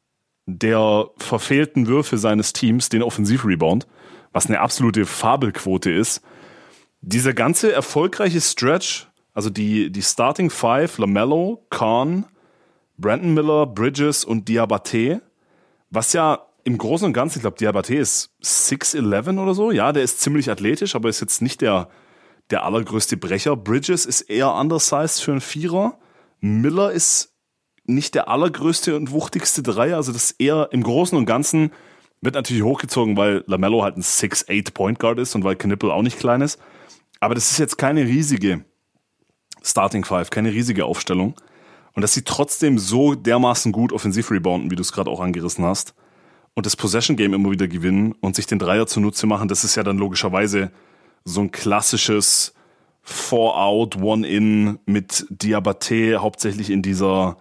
der verfehlten Würfe seines Teams den Offensiv-Rebound, was eine absolute Fabelquote ist. Dieser ganze erfolgreiche Stretch, also die, die Starting Five, LaMelo, Kahn, Brandon Miller, Bridges und Diabaté, was ja im Großen und Ganzen, ich glaube, Diabaté ist six eleven oder so. Ja, der ist ziemlich athletisch, aber ist jetzt nicht der, der allergrößte Brecher. Bridges ist eher undersized für einen Vierer. Miller ist nicht der allergrößte und wuchtigste Dreier. Also das ist eher im Großen und Ganzen, wird natürlich hochgezogen, weil LaMelo halt ein six eight Point Guard ist und weil Knippel auch nicht klein ist. Aber das ist jetzt keine riesige Starting Five, keine riesige Aufstellung. Und dass sie trotzdem so dermaßen gut offensiv rebounden, wie du es gerade auch angerissen hast, und das Possession-Game immer wieder gewinnen und sich den Dreier zunutze machen, das ist ja dann logischerweise so ein klassisches Four-Out, One-In mit Diabaté, hauptsächlich in dieser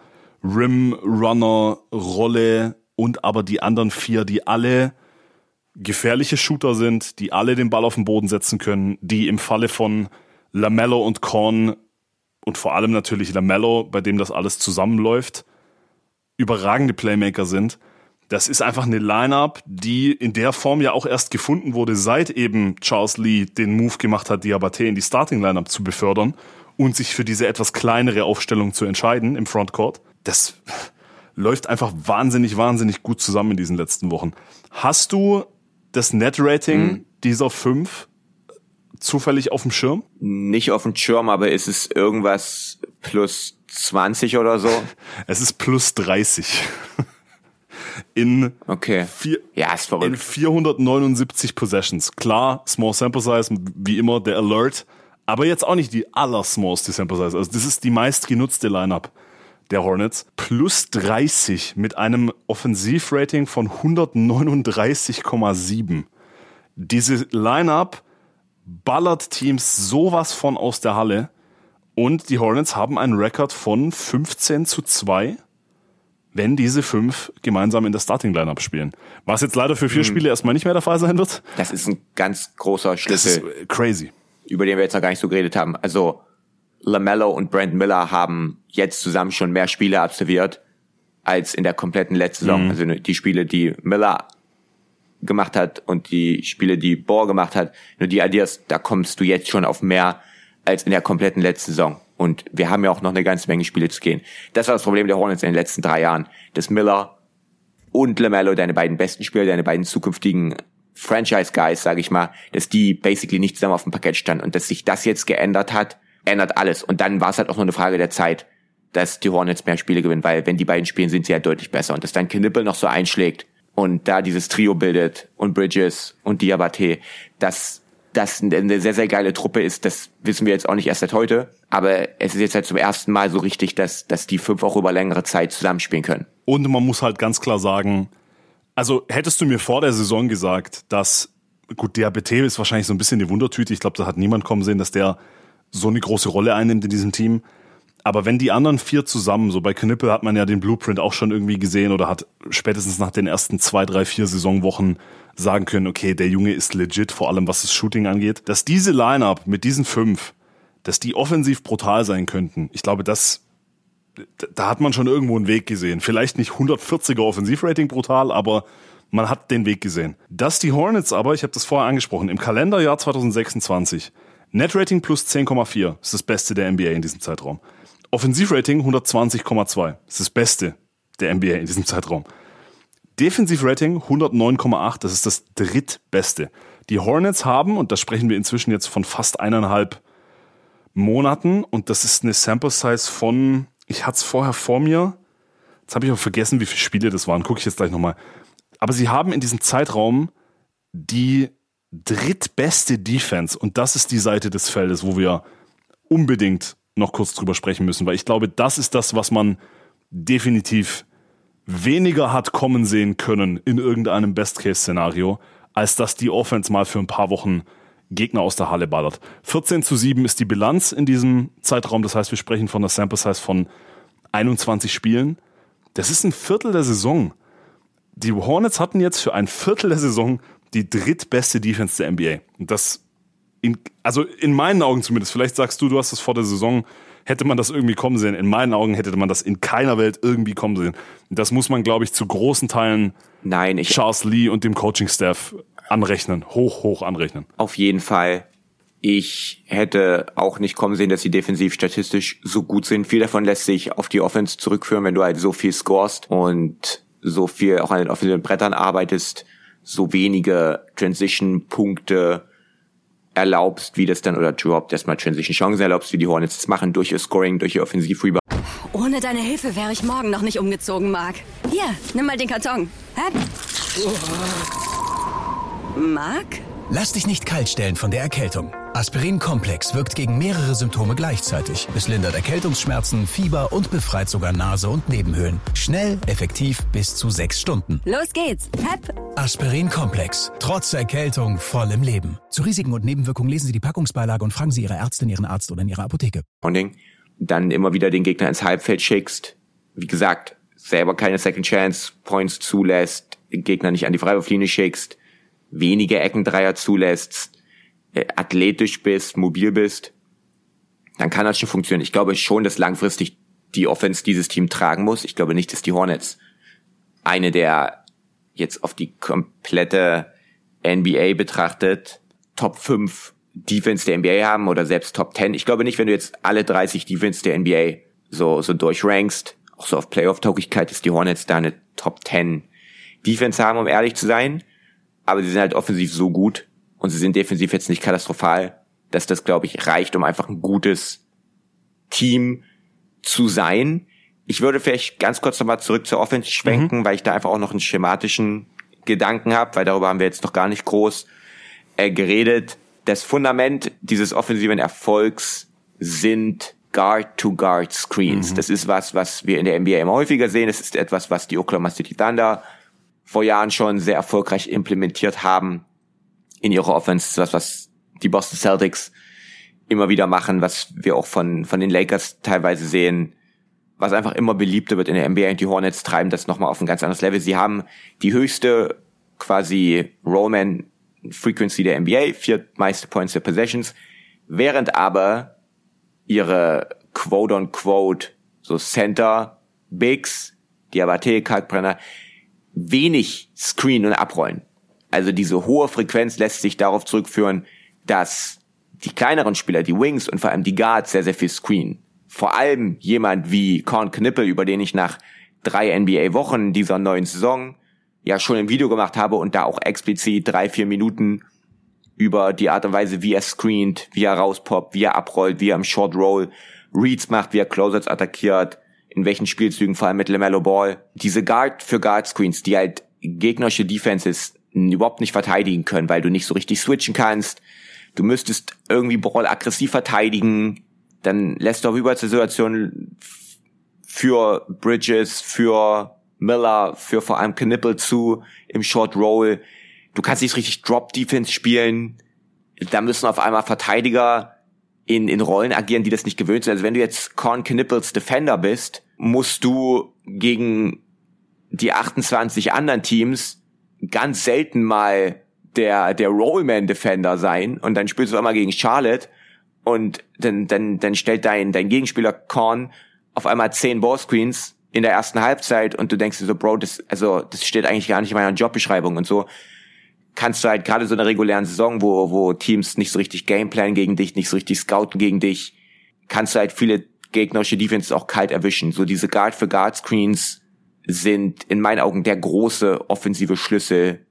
Rim-Runner-Rolle und aber die anderen vier, die alle gefährliche Shooter sind, die alle den Ball auf den Boden setzen können, die im Falle von LaMelo und Korn und vor allem natürlich LaMelo, bei dem das alles zusammenläuft, überragende Playmaker sind. Das ist einfach eine Line-Up, die in der Form ja auch erst gefunden wurde, seit eben Charles Lee den Move gemacht hat, Diabaté in die Starting-Line-Up zu befördern und sich für diese etwas kleinere Aufstellung zu entscheiden im Frontcourt. Das läuft einfach wahnsinnig, wahnsinnig gut zusammen in diesen letzten Wochen. Hast du das Net-Rating mhm. dieser fünf zufällig auf dem Schirm? Nicht auf dem Schirm, aber ist es irgendwas plus zwanzig oder so? Es ist plus dreißig. In, okay. vier, ja, ist verrückt. in vierhundertneunundsiebzig Possessions. Klar, Small Sample Size, wie immer, der Alert, aber jetzt auch nicht die allersmallste Sample Size. Also das ist die meistgenutzte Lineup der Hornets. Plus dreißig mit einem Offensivrating von hundertneununddreißig Komma sieben. Diese Lineup ballert Teams sowas von aus der Halle und die Hornets haben einen Rekord von fünfzehn zu zwei. Wenn diese fünf gemeinsam in der Starting-Lineup spielen. Was jetzt leider für vier Spiele erstmal nicht mehr der Fall sein wird. Das ist ein ganz großer Schlüssel. Das ist crazy. Über den wir jetzt noch gar nicht so geredet haben. Also LaMelo und Brandon Miller haben jetzt zusammen schon mehr Spiele absolviert als in der kompletten letzten Saison. Mhm. Also die Spiele, die Miller gemacht hat und die Spiele, die Ball gemacht hat, nur die addierst, da kommst du jetzt schon auf mehr als in der kompletten letzten Saison. Und wir haben ja auch noch eine ganze Menge Spiele zu gehen. Das war das Problem der Hornets in den letzten drei Jahren, dass Miller und LaMelo, deine beiden besten Spieler, deine beiden zukünftigen Franchise-Guys, sage ich mal, dass die basically nicht zusammen auf dem Parkett standen. Und dass sich das jetzt geändert hat, ändert alles. Und dann war es halt auch nur eine Frage der Zeit, dass die Hornets mehr Spiele gewinnen, weil wenn die beiden spielen, sind sie halt deutlich besser. Und dass dann Knipple noch so einschlägt und da dieses Trio bildet und Bridges und Diabate, dass das eine sehr, sehr geile Truppe ist, das wissen wir jetzt auch nicht erst seit heute. Aber es ist jetzt halt zum ersten Mal so richtig, dass, dass die fünf auch über längere Zeit zusammenspielen können. Und man muss halt ganz klar sagen, also hättest du mir vor der Saison gesagt, dass, gut, Diabate ist wahrscheinlich so ein bisschen eine Wundertüte. Ich glaube, da hat niemand kommen sehen, dass der so eine große Rolle einnimmt in diesem Team. Aber wenn die anderen vier zusammen, so bei Knipple hat man ja den Blueprint auch schon irgendwie gesehen oder hat spätestens nach den ersten zwei, drei, vier Saisonwochen sagen können, okay, der Junge ist legit, vor allem was das Shooting angeht. Dass diese Line-Up mit diesen fünf, dass die offensiv brutal sein könnten, ich glaube, das, da hat man schon irgendwo einen Weg gesehen. Vielleicht nicht hundertvierziger Offensivrating brutal, aber man hat den Weg gesehen. Dass die Hornets aber, ich habe das vorher angesprochen, im Kalenderjahr zwanzig sechsundzwanzig, Netrating plus zehn Komma vier ist das Beste der N B A in diesem Zeitraum. Offensivrating hundertzwanzig Komma zwei ist das Beste der N B A in diesem Zeitraum. Defensivrating hundertneun Komma acht, das ist das drittbeste. Die Hornets haben, und da sprechen wir inzwischen jetzt von fast eineinhalb Monaten, und das ist eine Sample Size von, ich hatte es vorher vor mir, jetzt habe ich auch vergessen, wie viele Spiele das waren, gucke ich jetzt gleich nochmal. Aber sie haben in diesem Zeitraum die drittbeste Defense, und das ist die Seite des Feldes, wo wir unbedingt noch kurz drüber sprechen müssen, weil ich glaube, das ist das, was man definitiv weniger hat kommen sehen können in irgendeinem Best-Case-Szenario, als dass die Offense mal für ein paar Wochen Gegner aus der Halle ballert. vierzehn zu sieben ist die Bilanz in diesem Zeitraum, das heißt, wir sprechen von einer Sample-Size von einundzwanzig Spielen. Das ist ein Viertel der Saison. Die Hornets hatten jetzt für ein Viertel der Saison die drittbeste Defense der N B A. Und das, in, also in meinen Augen zumindest, vielleicht sagst du, du hast das vor der Saison, hätte man das irgendwie kommen sehen. In meinen Augen hätte man das in keiner Welt irgendwie kommen sehen. Und das muss man, glaube ich, zu großen Teilen Nein, ich, Charles Lee und dem Coaching-Staff anrechnen. Hoch, hoch anrechnen. Auf jeden Fall. Ich hätte auch nicht kommen sehen, dass sie defensiv statistisch so gut sind. Viel davon lässt sich auf die Offense zurückführen, wenn du halt so viel scorest und so viel auch an den offensiven Brettern arbeitest, so wenige Transition-Punkte erlaubst, wie das dann, oder überhaupt erstmal Transition-Chancen erlaubst, wie die Hornets das machen, durch ihr Scoring, durch ihr Offensiv-Rebound. Ohne deine Hilfe wäre ich morgen noch nicht umgezogen, Marc. Hier, nimm mal den Karton. Hä? Marc? Lass dich nicht kalt stellen von der Erkältung. Aspirin Komplex wirkt gegen mehrere Symptome gleichzeitig. Es lindert Erkältungsschmerzen, Fieber und befreit sogar Nase und Nebenhöhlen. Schnell, effektiv, bis zu sechs Stunden. Los geht's. Hep. Aspirin Komplex. Trotz Erkältung voll im Leben. Zu Risiken und Nebenwirkungen lesen Sie die Packungsbeilage und fragen Sie Ihre Ärztin, Ihren Arzt oder in Ihrer Apotheke. Dann immer wieder den Gegner ins Halbfeld schickst. Wie gesagt, selber keine Second Chance Points zulässt, den Gegner nicht an die Freiwurflinie schickst, wenige Eckendreier zulässt, athletisch bist, mobil bist, dann kann das schon funktionieren. Ich glaube schon, dass langfristig die Offense dieses Team tragen muss. Ich glaube nicht, dass die Hornets eine der jetzt auf die komplette N B A betrachtet Top fünf Defense der N B A haben oder selbst Top zehn. Ich glaube nicht, wenn du jetzt alle dreißig Defense der N B A so so durchrankst, auch so auf Playoff-Tauglichkeit, dass die Hornets da eine Top zehn Defense haben, um ehrlich zu sein. Aber sie sind halt offensiv so gut und sie sind defensiv jetzt nicht katastrophal, dass das, glaube ich, reicht, um einfach ein gutes Team zu sein. Ich würde vielleicht ganz kurz nochmal zurück zur Offense schwenken, mhm. weil ich da einfach auch noch einen schematischen Gedanken habe, weil darüber haben wir jetzt noch gar nicht groß äh, geredet. Das Fundament dieses offensiven Erfolgs sind Guard-to-Guard-Screens. Mhm. Das ist was, was wir in der N B A immer häufiger sehen. Das ist etwas, was die Oklahoma City Thunder vor Jahren schon sehr erfolgreich implementiert haben in ihrer Offense. Das ist was, was die Boston Celtics immer wieder machen, was wir auch von von den Lakers teilweise sehen, was einfach immer beliebter wird in der N B A, und die Hornets treiben das nochmal auf ein ganz anderes Level. Sie haben die höchste quasi Rollman-Frequency der N B A, viertmeiste Points per Possessions, während aber ihre quote-unquote so Center Bigs Diabate, Kalkbrenner, wenig Screen und abrollen. Also diese hohe Frequenz lässt sich darauf zurückführen, dass die kleineren Spieler, die Wings und vor allem die Guards sehr, sehr viel screenen. Vor allem jemand wie Corn Knippel, über den ich nach drei N B A-Wochen dieser neuen Saison ja schon ein Video gemacht habe und da auch explizit drei, vier Minuten über die Art und Weise, wie er screent, wie er rauspoppt, wie er abrollt, wie er im Short Roll Reads macht, wie er Closers attackiert, in welchen Spielzügen, vor allem mit LaMelo Ball. Diese Guard-für-Guard-Screens, die halt gegnerische Defenses überhaupt nicht verteidigen können, weil du nicht so richtig switchen kannst. Du müsstest irgendwie Ball aggressiv verteidigen, dann lässt du auch Überzahlsituationen für Bridges, für Miller, für vor allem Knippel zu im Short Roll. Du kannst nicht richtig Drop-Defense spielen. Da müssen auf einmal Verteidiger in, in Rollen agieren, die das nicht gewöhnt sind. Also wenn du jetzt Corn Knippels Defender bist, musst du gegen die achtundzwanzig anderen Teams ganz selten mal der, der Rollman-Defender sein und dann spielst du einmal gegen Charlotte und dann, dann, dann stellt dein, dein Gegenspieler Corn auf einmal zehn Ballscreens in der ersten Halbzeit und du denkst dir so, Bro, das, also, das steht eigentlich gar nicht in meiner Jobbeschreibung und so. Kannst du halt gerade so in einer regulären Saison, wo, wo Teams nicht so richtig Gameplan gegen dich, nicht so richtig scouten gegen dich, kannst du halt viele gegnerische Defenses auch kalt erwischen. So diese Guard-für-Guard-Screens sind in meinen Augen der große offensive Schlüssel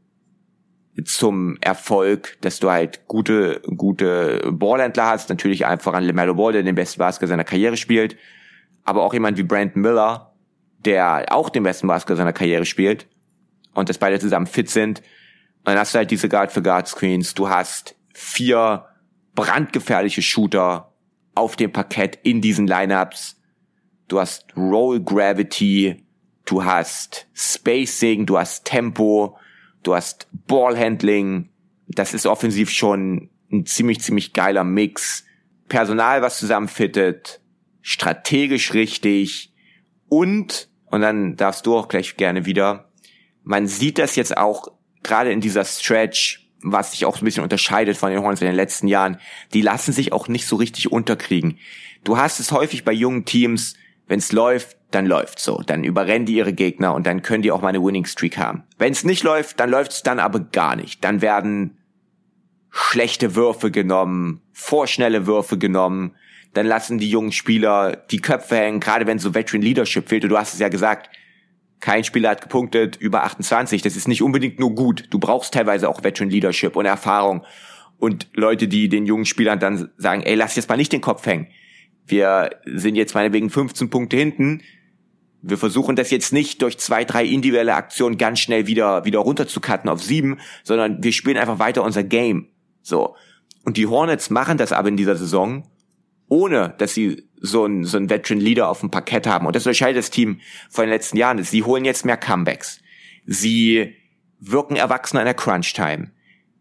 zum Erfolg, dass du halt gute, gute Ballhändler hast. Natürlich einfach an LaMelo Ball, der den besten Basketball seiner Karriere spielt. Aber auch jemand wie Brandon Miller, der auch den besten Basketball seiner Karriere spielt. Und dass beide zusammen fit sind. Und dann hast du halt diese Guard-für-Guard-Screens. Du hast vier brandgefährliche Shooter auf dem Parkett in diesen Lineups. Du hast Roll Gravity. Du hast Spacing. Du hast Tempo. Du hast Ballhandling. Das ist offensiv schon ein ziemlich, ziemlich geiler Mix. Personal, was zusammenfittet. Strategisch richtig. Und, und dann darfst du auch gleich gerne wieder, man sieht das jetzt auch gerade in dieser Stretch, was sich auch so ein bisschen unterscheidet von den Hornets in den letzten Jahren, die lassen sich auch nicht so richtig unterkriegen. Du hast es häufig bei jungen Teams, wenn es läuft, dann läuft's so. Dann überrennen die ihre Gegner und dann können die auch mal eine Winning Streak haben. Wenn es nicht läuft, dann läuft's dann aber gar nicht. Dann werden schlechte Würfe genommen, vorschnelle Würfe genommen, dann lassen die jungen Spieler die Köpfe hängen, gerade wenn so Veteran Leadership fehlt. Und du hast es ja gesagt, kein Spieler hat gepunktet über achtundzwanzig. Das ist nicht unbedingt nur gut. Du brauchst teilweise auch Veteran Leadership und Erfahrung. Und Leute, die den jungen Spielern dann sagen, ey, lass jetzt mal nicht den Kopf hängen. Wir sind jetzt meinetwegen fünfzehn Punkte hinten. Wir versuchen das jetzt nicht durch zwei, drei individuelle Aktionen ganz schnell wieder, wieder runterzucutten auf sieben, sondern wir spielen einfach weiter unser Game. So. Und die Hornets machen das aber in dieser Saison, ohne dass sie so ein, so ein Veteran Leader auf dem Parkett haben. Und das unterscheidet das Team von den letzten Jahren. Sie holen jetzt mehr Comebacks. Sie wirken erwachsener in der Crunch-Time.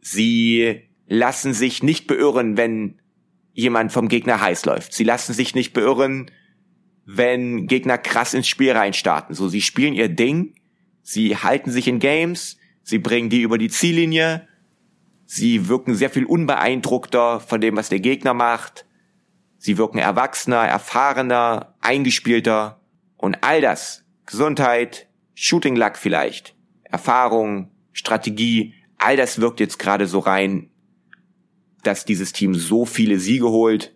Sie lassen sich nicht beirren, wenn jemand vom Gegner heiß läuft. Sie lassen sich nicht beirren, wenn Gegner krass ins Spiel reinstarten. So, sie spielen ihr Ding. Sie halten sich in Games. Sie bringen die über die Ziellinie. Sie wirken sehr viel unbeeindruckter von dem, was der Gegner macht. Sie wirken erwachsener, erfahrener, eingespielter. Und all das, Gesundheit, Shooting Luck vielleicht, Erfahrung, Strategie, all das wirkt jetzt gerade so rein, dass dieses Team so viele Siege holt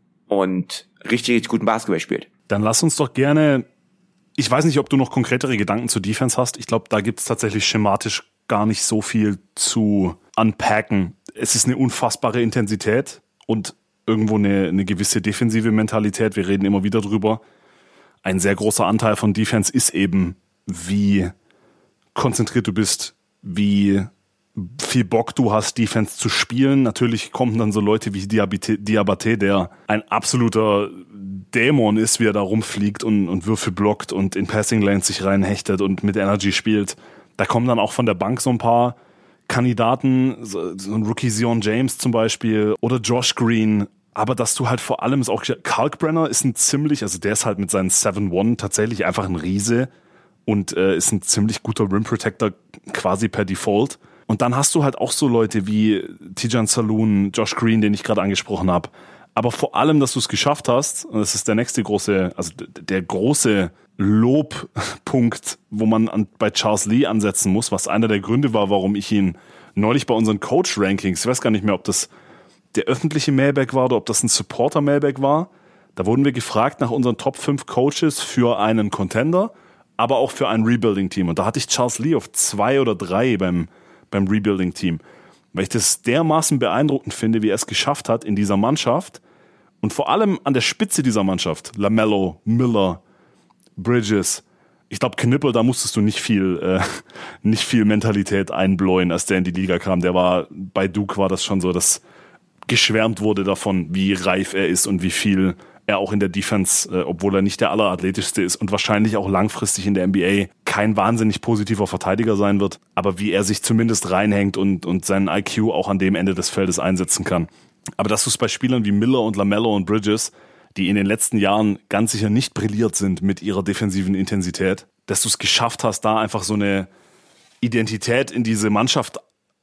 und richtig, richtig guten Basketball spielt. Dann lass uns doch gerne, ich weiß nicht, ob du noch konkretere Gedanken zur Defense hast. Ich glaube, da gibt es tatsächlich schematisch gar nicht so viel zu unpacken. Es ist eine unfassbare Intensität und irgendwo eine, eine gewisse defensive Mentalität. Wir reden immer wieder drüber. Ein sehr großer Anteil von Defense ist eben, wie konzentriert du bist, wie viel Bock du hast, Defense zu spielen. Natürlich kommen dann so Leute wie Diabate, Diabate, der ein absoluter Dämon ist, wie er da rumfliegt und, und Würfel blockt und in Passing Lanes sich reinhechtet und mit Energy spielt. Da kommen dann auch von der Bank so ein paar Kandidaten, so, so ein Rookie Zion James zum Beispiel oder Josh Green. Aber dass du halt vor allem ist auch, Kalkbrenner ist ein ziemlich, also der ist halt mit seinen seven one tatsächlich einfach ein Riese und äh, ist ein ziemlich guter Rim Protector quasi per Default. Und dann hast du halt auch so Leute wie Tijan Saloon, Josh Green, den ich gerade angesprochen habe, aber vor allem, dass du es geschafft hast, und das ist der nächste große, also der große Lobpunkt, wo man an, bei Charles Lee ansetzen muss, was einer der Gründe war, warum ich ihn neulich bei unseren Coach-Rankings, ich weiß gar nicht mehr, ob das der öffentliche Mailback war oder ob das ein Supporter-Mailback war, da wurden wir gefragt nach unseren Top fünf Coaches für einen Contender, aber auch für ein Rebuilding-Team. Und da hatte ich Charles Lee auf zwei oder drei beim, beim Rebuilding-Team, weil ich das dermaßen beeindruckend finde, wie er es geschafft hat in dieser Mannschaft und vor allem an der Spitze dieser Mannschaft, LaMelo, Miller, Bridges. Ich glaube, Knüppel, da musstest du nicht viel, äh, nicht viel Mentalität einbläuen, als der in die Liga kam. Der war, bei Duke war das schon so, dass geschwärmt wurde davon, wie reif er ist und wie viel er auch in der Defense, äh, obwohl er nicht der allerathletischste ist und wahrscheinlich auch langfristig in der N B A kein wahnsinnig positiver Verteidiger sein wird, aber wie er sich zumindest reinhängt und, und seinen I Q auch an dem Ende des Feldes einsetzen kann. Aber dass du es bei Spielern wie Miller und LaMelo und Bridges, die in den letzten Jahren ganz sicher nicht brilliert sind mit ihrer defensiven Intensität, dass du es geschafft hast, da einfach so eine Identität in diese Mannschaft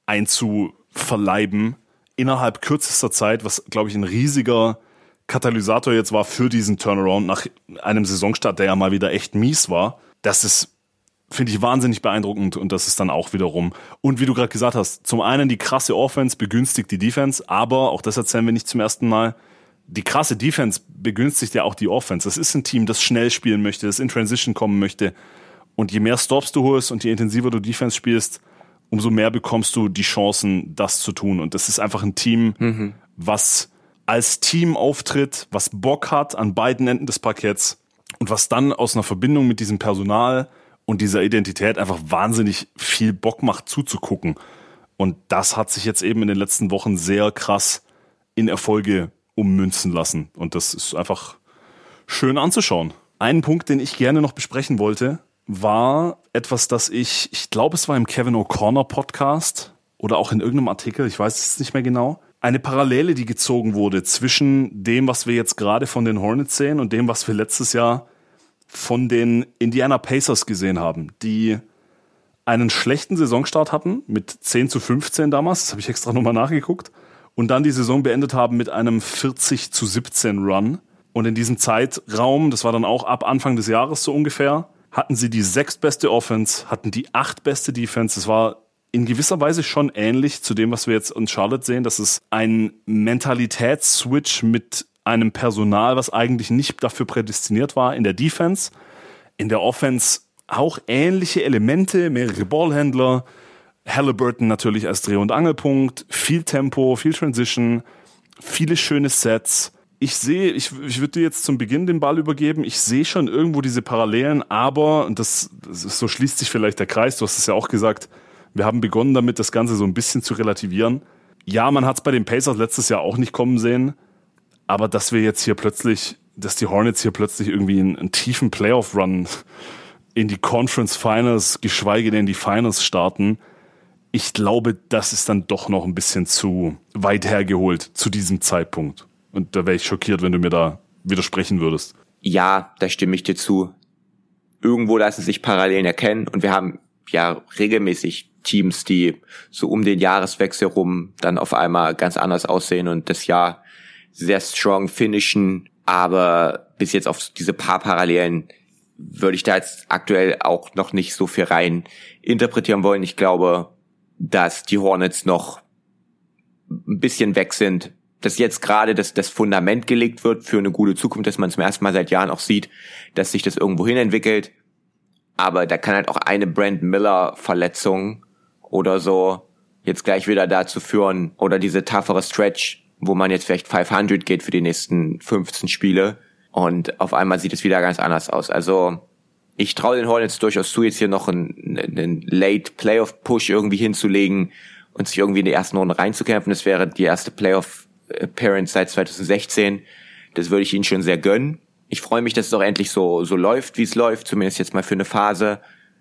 einzuverleiben innerhalb kürzester Zeit, was, glaube ich, ein riesiger Katalysator jetzt war für diesen Turnaround nach einem Saisonstart, der ja mal wieder echt mies war. Das ist, finde ich, wahnsinnig beeindruckend und das ist dann auch wiederum. Und wie du gerade gesagt hast, zum einen die krasse Offense begünstigt die Defense, aber, auch das erzählen wir nicht zum ersten Mal, die krasse Defense begünstigt ja auch die Offense. Das ist ein Team, das schnell spielen möchte, das in Transition kommen möchte. Und je mehr Stops du holst und je intensiver du Defense spielst, umso mehr bekommst du die Chancen, das zu tun. Und das ist einfach ein Team, mhm. was als Team auftritt, was Bock hat an beiden Enden des Parketts und was dann aus einer Verbindung mit diesem Personal und dieser Identität einfach wahnsinnig viel Bock macht zuzugucken. Und das hat sich jetzt eben in den letzten Wochen sehr krass in Erfolge ummünzen lassen. Und das ist einfach schön anzuschauen. Einen Punkt, den ich gerne noch besprechen wollte, war etwas, das ich, ich glaube, es war im Kevin O'Connor Podcast oder auch in irgendeinem Artikel, ich weiß es nicht mehr genau, eine Parallele, die gezogen wurde zwischen dem, was wir jetzt gerade von den Hornets sehen und dem, was wir letztes Jahr von den Indiana Pacers gesehen haben, die einen schlechten Saisonstart hatten mit zehn zu fünfzehn damals, das habe ich extra nochmal nachgeguckt, und dann die Saison beendet haben mit einem vierzig zu siebzehn Run. Und in diesem Zeitraum, das war dann auch ab Anfang des Jahres so ungefähr, hatten sie die sechstbeste Offense, hatten die achtbeste Defense. Das war in gewisser Weise schon ähnlich zu dem, was wir jetzt in Charlotte sehen. Das ist ein Mentalitätsswitch mit einem Personal, was eigentlich nicht dafür prädestiniert war in der Defense. In der Offense auch ähnliche Elemente, mehrere Ballhändler, Halliburton natürlich als Dreh- und Angelpunkt, viel Tempo, viel Transition, viele schöne Sets. Ich sehe, ich, ich würde dir jetzt zum Beginn den Ball übergeben, ich sehe schon irgendwo diese Parallelen, aber, und das, das ist, so schließt sich vielleicht der Kreis, du hast es ja auch gesagt, wir haben begonnen damit, das Ganze so ein bisschen zu relativieren. Ja, man hat es bei den Pacers letztes Jahr auch nicht kommen sehen, aber dass wir jetzt hier plötzlich, dass die Hornets hier plötzlich irgendwie einen, einen tiefen Playoff-Run in die Conference Finals, geschweige denn in die Finals starten, ich glaube, das ist dann doch noch ein bisschen zu weit hergeholt zu diesem Zeitpunkt. Und da wäre ich schockiert, wenn du mir da widersprechen würdest. Ja, da stimme ich dir zu. Irgendwo lassen sich Parallelen erkennen und wir haben ja regelmäßig Teams, die so um den Jahreswechsel rum dann auf einmal ganz anders aussehen und das Jahr sehr strong finishen. Aber bis jetzt auf diese paar Parallelen würde ich da jetzt aktuell auch noch nicht so viel rein interpretieren wollen. Ich glaube, dass die Hornets noch ein bisschen weg sind, dass jetzt gerade das, das Fundament gelegt wird für eine gute Zukunft, dass man zum ersten Mal seit Jahren auch sieht, dass sich das irgendwo hin entwickelt. Aber da kann halt auch eine Brandon Miller Verletzung oder so jetzt gleich wieder dazu führen oder diese toughere Stretch, wo man jetzt vielleicht fünfhundert geht für die nächsten fünfzehn Spiele und auf einmal sieht es wieder ganz anders aus. Also ich traue den Hornets durchaus zu, jetzt hier noch einen, einen Late Playoff Push irgendwie hinzulegen und sich irgendwie in die ersten Runde reinzukämpfen. Das wäre die erste Playoff Appearance seit zwanzig sechzehn. Das würde ich ihnen schon sehr gönnen. Ich freue mich, dass es auch endlich so so läuft, wie es läuft, zumindest jetzt mal für eine Phase.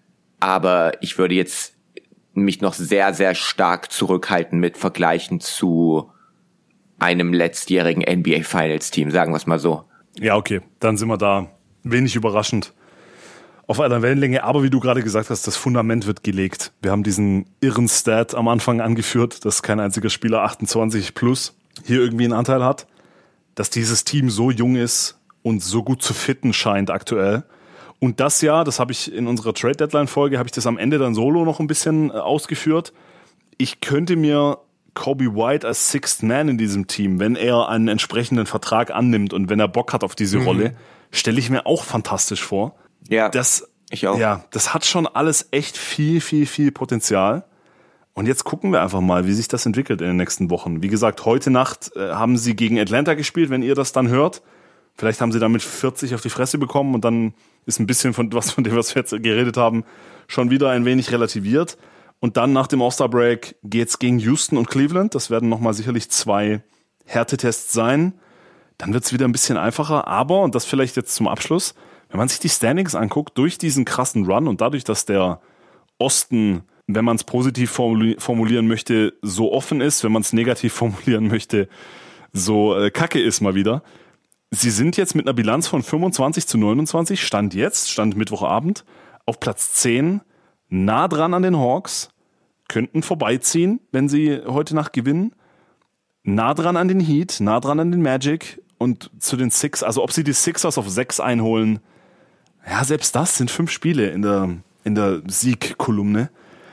Aber ich würde jetzt mich noch sehr, sehr stark zurückhalten mit Vergleichen zu einem letztjährigen N B A Finals Team, sagen wir es mal so. Ja, okay, dann sind wir da. Wenig überraschend auf einer Wellenlänge, aber wie du gerade gesagt hast, das Fundament wird gelegt. Wir haben diesen irren Stat am Anfang angeführt, dass kein einziger Spieler achtundzwanzig plus hier irgendwie einen Anteil hat. dass dieses Team so jung ist und so gut zu fitten scheint aktuell. Und das ja, das habe ich in unserer Trade-Deadline-Folge, habe ich das am Ende dann solo noch ein bisschen ausgeführt. Ich könnte mir Kobe White als Sixth Man in diesem Team, wenn er einen entsprechenden Vertrag annimmt und wenn er Bock hat auf diese mhm. Rolle, stelle ich mir auch fantastisch vor. Ja, das, ich auch. Ja, das hat schon alles echt viel, viel, viel Potenzial. Und jetzt gucken wir einfach mal, wie sich das entwickelt in den nächsten Wochen. Wie gesagt, heute Nacht äh, haben sie gegen Atlanta gespielt, wenn ihr das dann hört. Vielleicht haben sie damit vierzig auf die Fresse bekommen und dann ist ein bisschen von was von dem, was wir jetzt geredet haben, schon wieder ein wenig relativiert. Und dann nach dem All-Star-Break geht's gegen Houston und Cleveland. Das werden nochmal sicherlich zwei Härtetests sein. Dann wird's wieder ein bisschen einfacher. Aber, und das vielleicht jetzt zum Abschluss, wenn man sich die Standings anguckt, durch diesen krassen Run und dadurch, dass der Osten, wenn man es positiv formulieren möchte, so offen ist, wenn man es negativ formulieren möchte, so äh, kacke ist mal wieder. Sie sind jetzt mit einer Bilanz von fünfundzwanzig zu neunundzwanzig, Stand jetzt, Stand Mittwochabend, auf Platz zehn, nah dran an den Hawks, könnten vorbeiziehen, wenn sie heute Nacht gewinnen, nah dran an den Heat, nah dran an den Magic und zu den Six, also ob sie die Sixers auf sechs einholen, ja, selbst das sind fünf Spiele in der, in der Siegkolumne.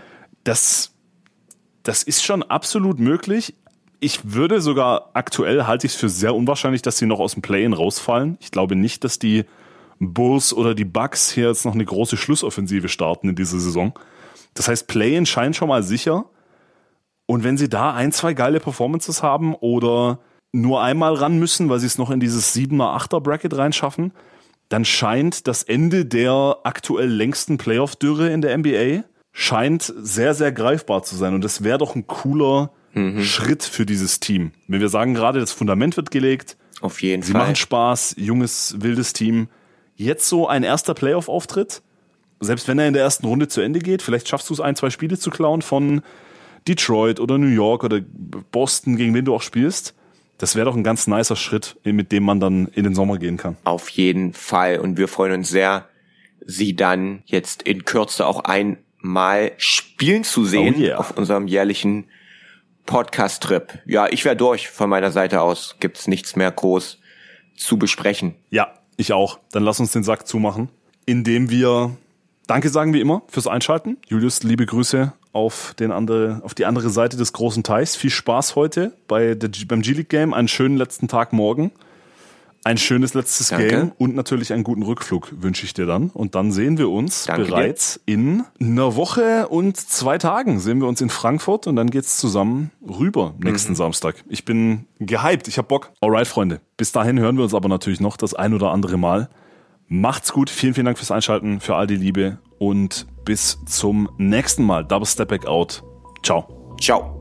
Das, das ist schon absolut möglich. Ich würde sogar, aktuell halte ich es für sehr unwahrscheinlich, dass sie noch aus dem Play-In rausfallen. Ich glaube nicht, dass die Bulls oder die Bucks hier jetzt noch eine große Schlussoffensive starten in dieser Saison. Das heißt, Play-In scheint schon mal sicher. Und wenn sie da ein, zwei geile Performances haben oder nur einmal ran müssen, weil sie es noch in dieses Siebener, Achter Bracket reinschaffen, dann scheint das Ende der aktuell längsten Playoff-Dürre in der N B A scheint sehr, sehr greifbar zu sein. Und das wäre doch ein cooler mhm. Schritt für dieses Team. Wenn wir sagen, gerade das Fundament wird gelegt. Auf jeden sie Fall. Sie machen Spaß, junges, wildes Team. Jetzt so ein erster Playoff-Auftritt, selbst wenn er in der ersten Runde zu Ende geht, vielleicht schaffst du es, ein, zwei Spiele zu klauen von Detroit oder New York oder Boston, gegen wen du auch spielst. Das wäre doch ein ganz nicer Schritt, mit dem man dann in den Sommer gehen kann. Auf jeden Fall. Und wir freuen uns sehr, sie dann jetzt in Kürze auch einmal spielen zu sehen oh yeah. auf unserem jährlichen Podcast-Trip. Ja, ich wäre durch von meiner Seite aus. Gibt's nichts mehr groß zu besprechen. Ja, ich auch. Dann lass uns den Sack zumachen, indem wir Danke sagen wie immer fürs Einschalten. Julius, liebe Grüße auf den andere, auf die andere Seite des großen Teichs. Viel Spaß heute bei der, beim G-League Game. Einen schönen letzten Tag morgen. Ein schönes letztes Danke. Game und natürlich einen guten Rückflug wünsche ich dir dann. Und dann sehen wir uns Danke bereits dir. in einer Woche und zwei Tagen sehen wir uns in Frankfurt und dann geht's zusammen rüber nächsten mhm. Samstag. Ich bin gehypt, ich hab Bock. Alright, Freunde. Bis dahin hören wir uns aber natürlich noch das ein oder andere Mal. Macht's gut, vielen, vielen Dank fürs Einschalten, für all die Liebe und bis zum nächsten Mal. Double Step Back out. Ciao. Ciao.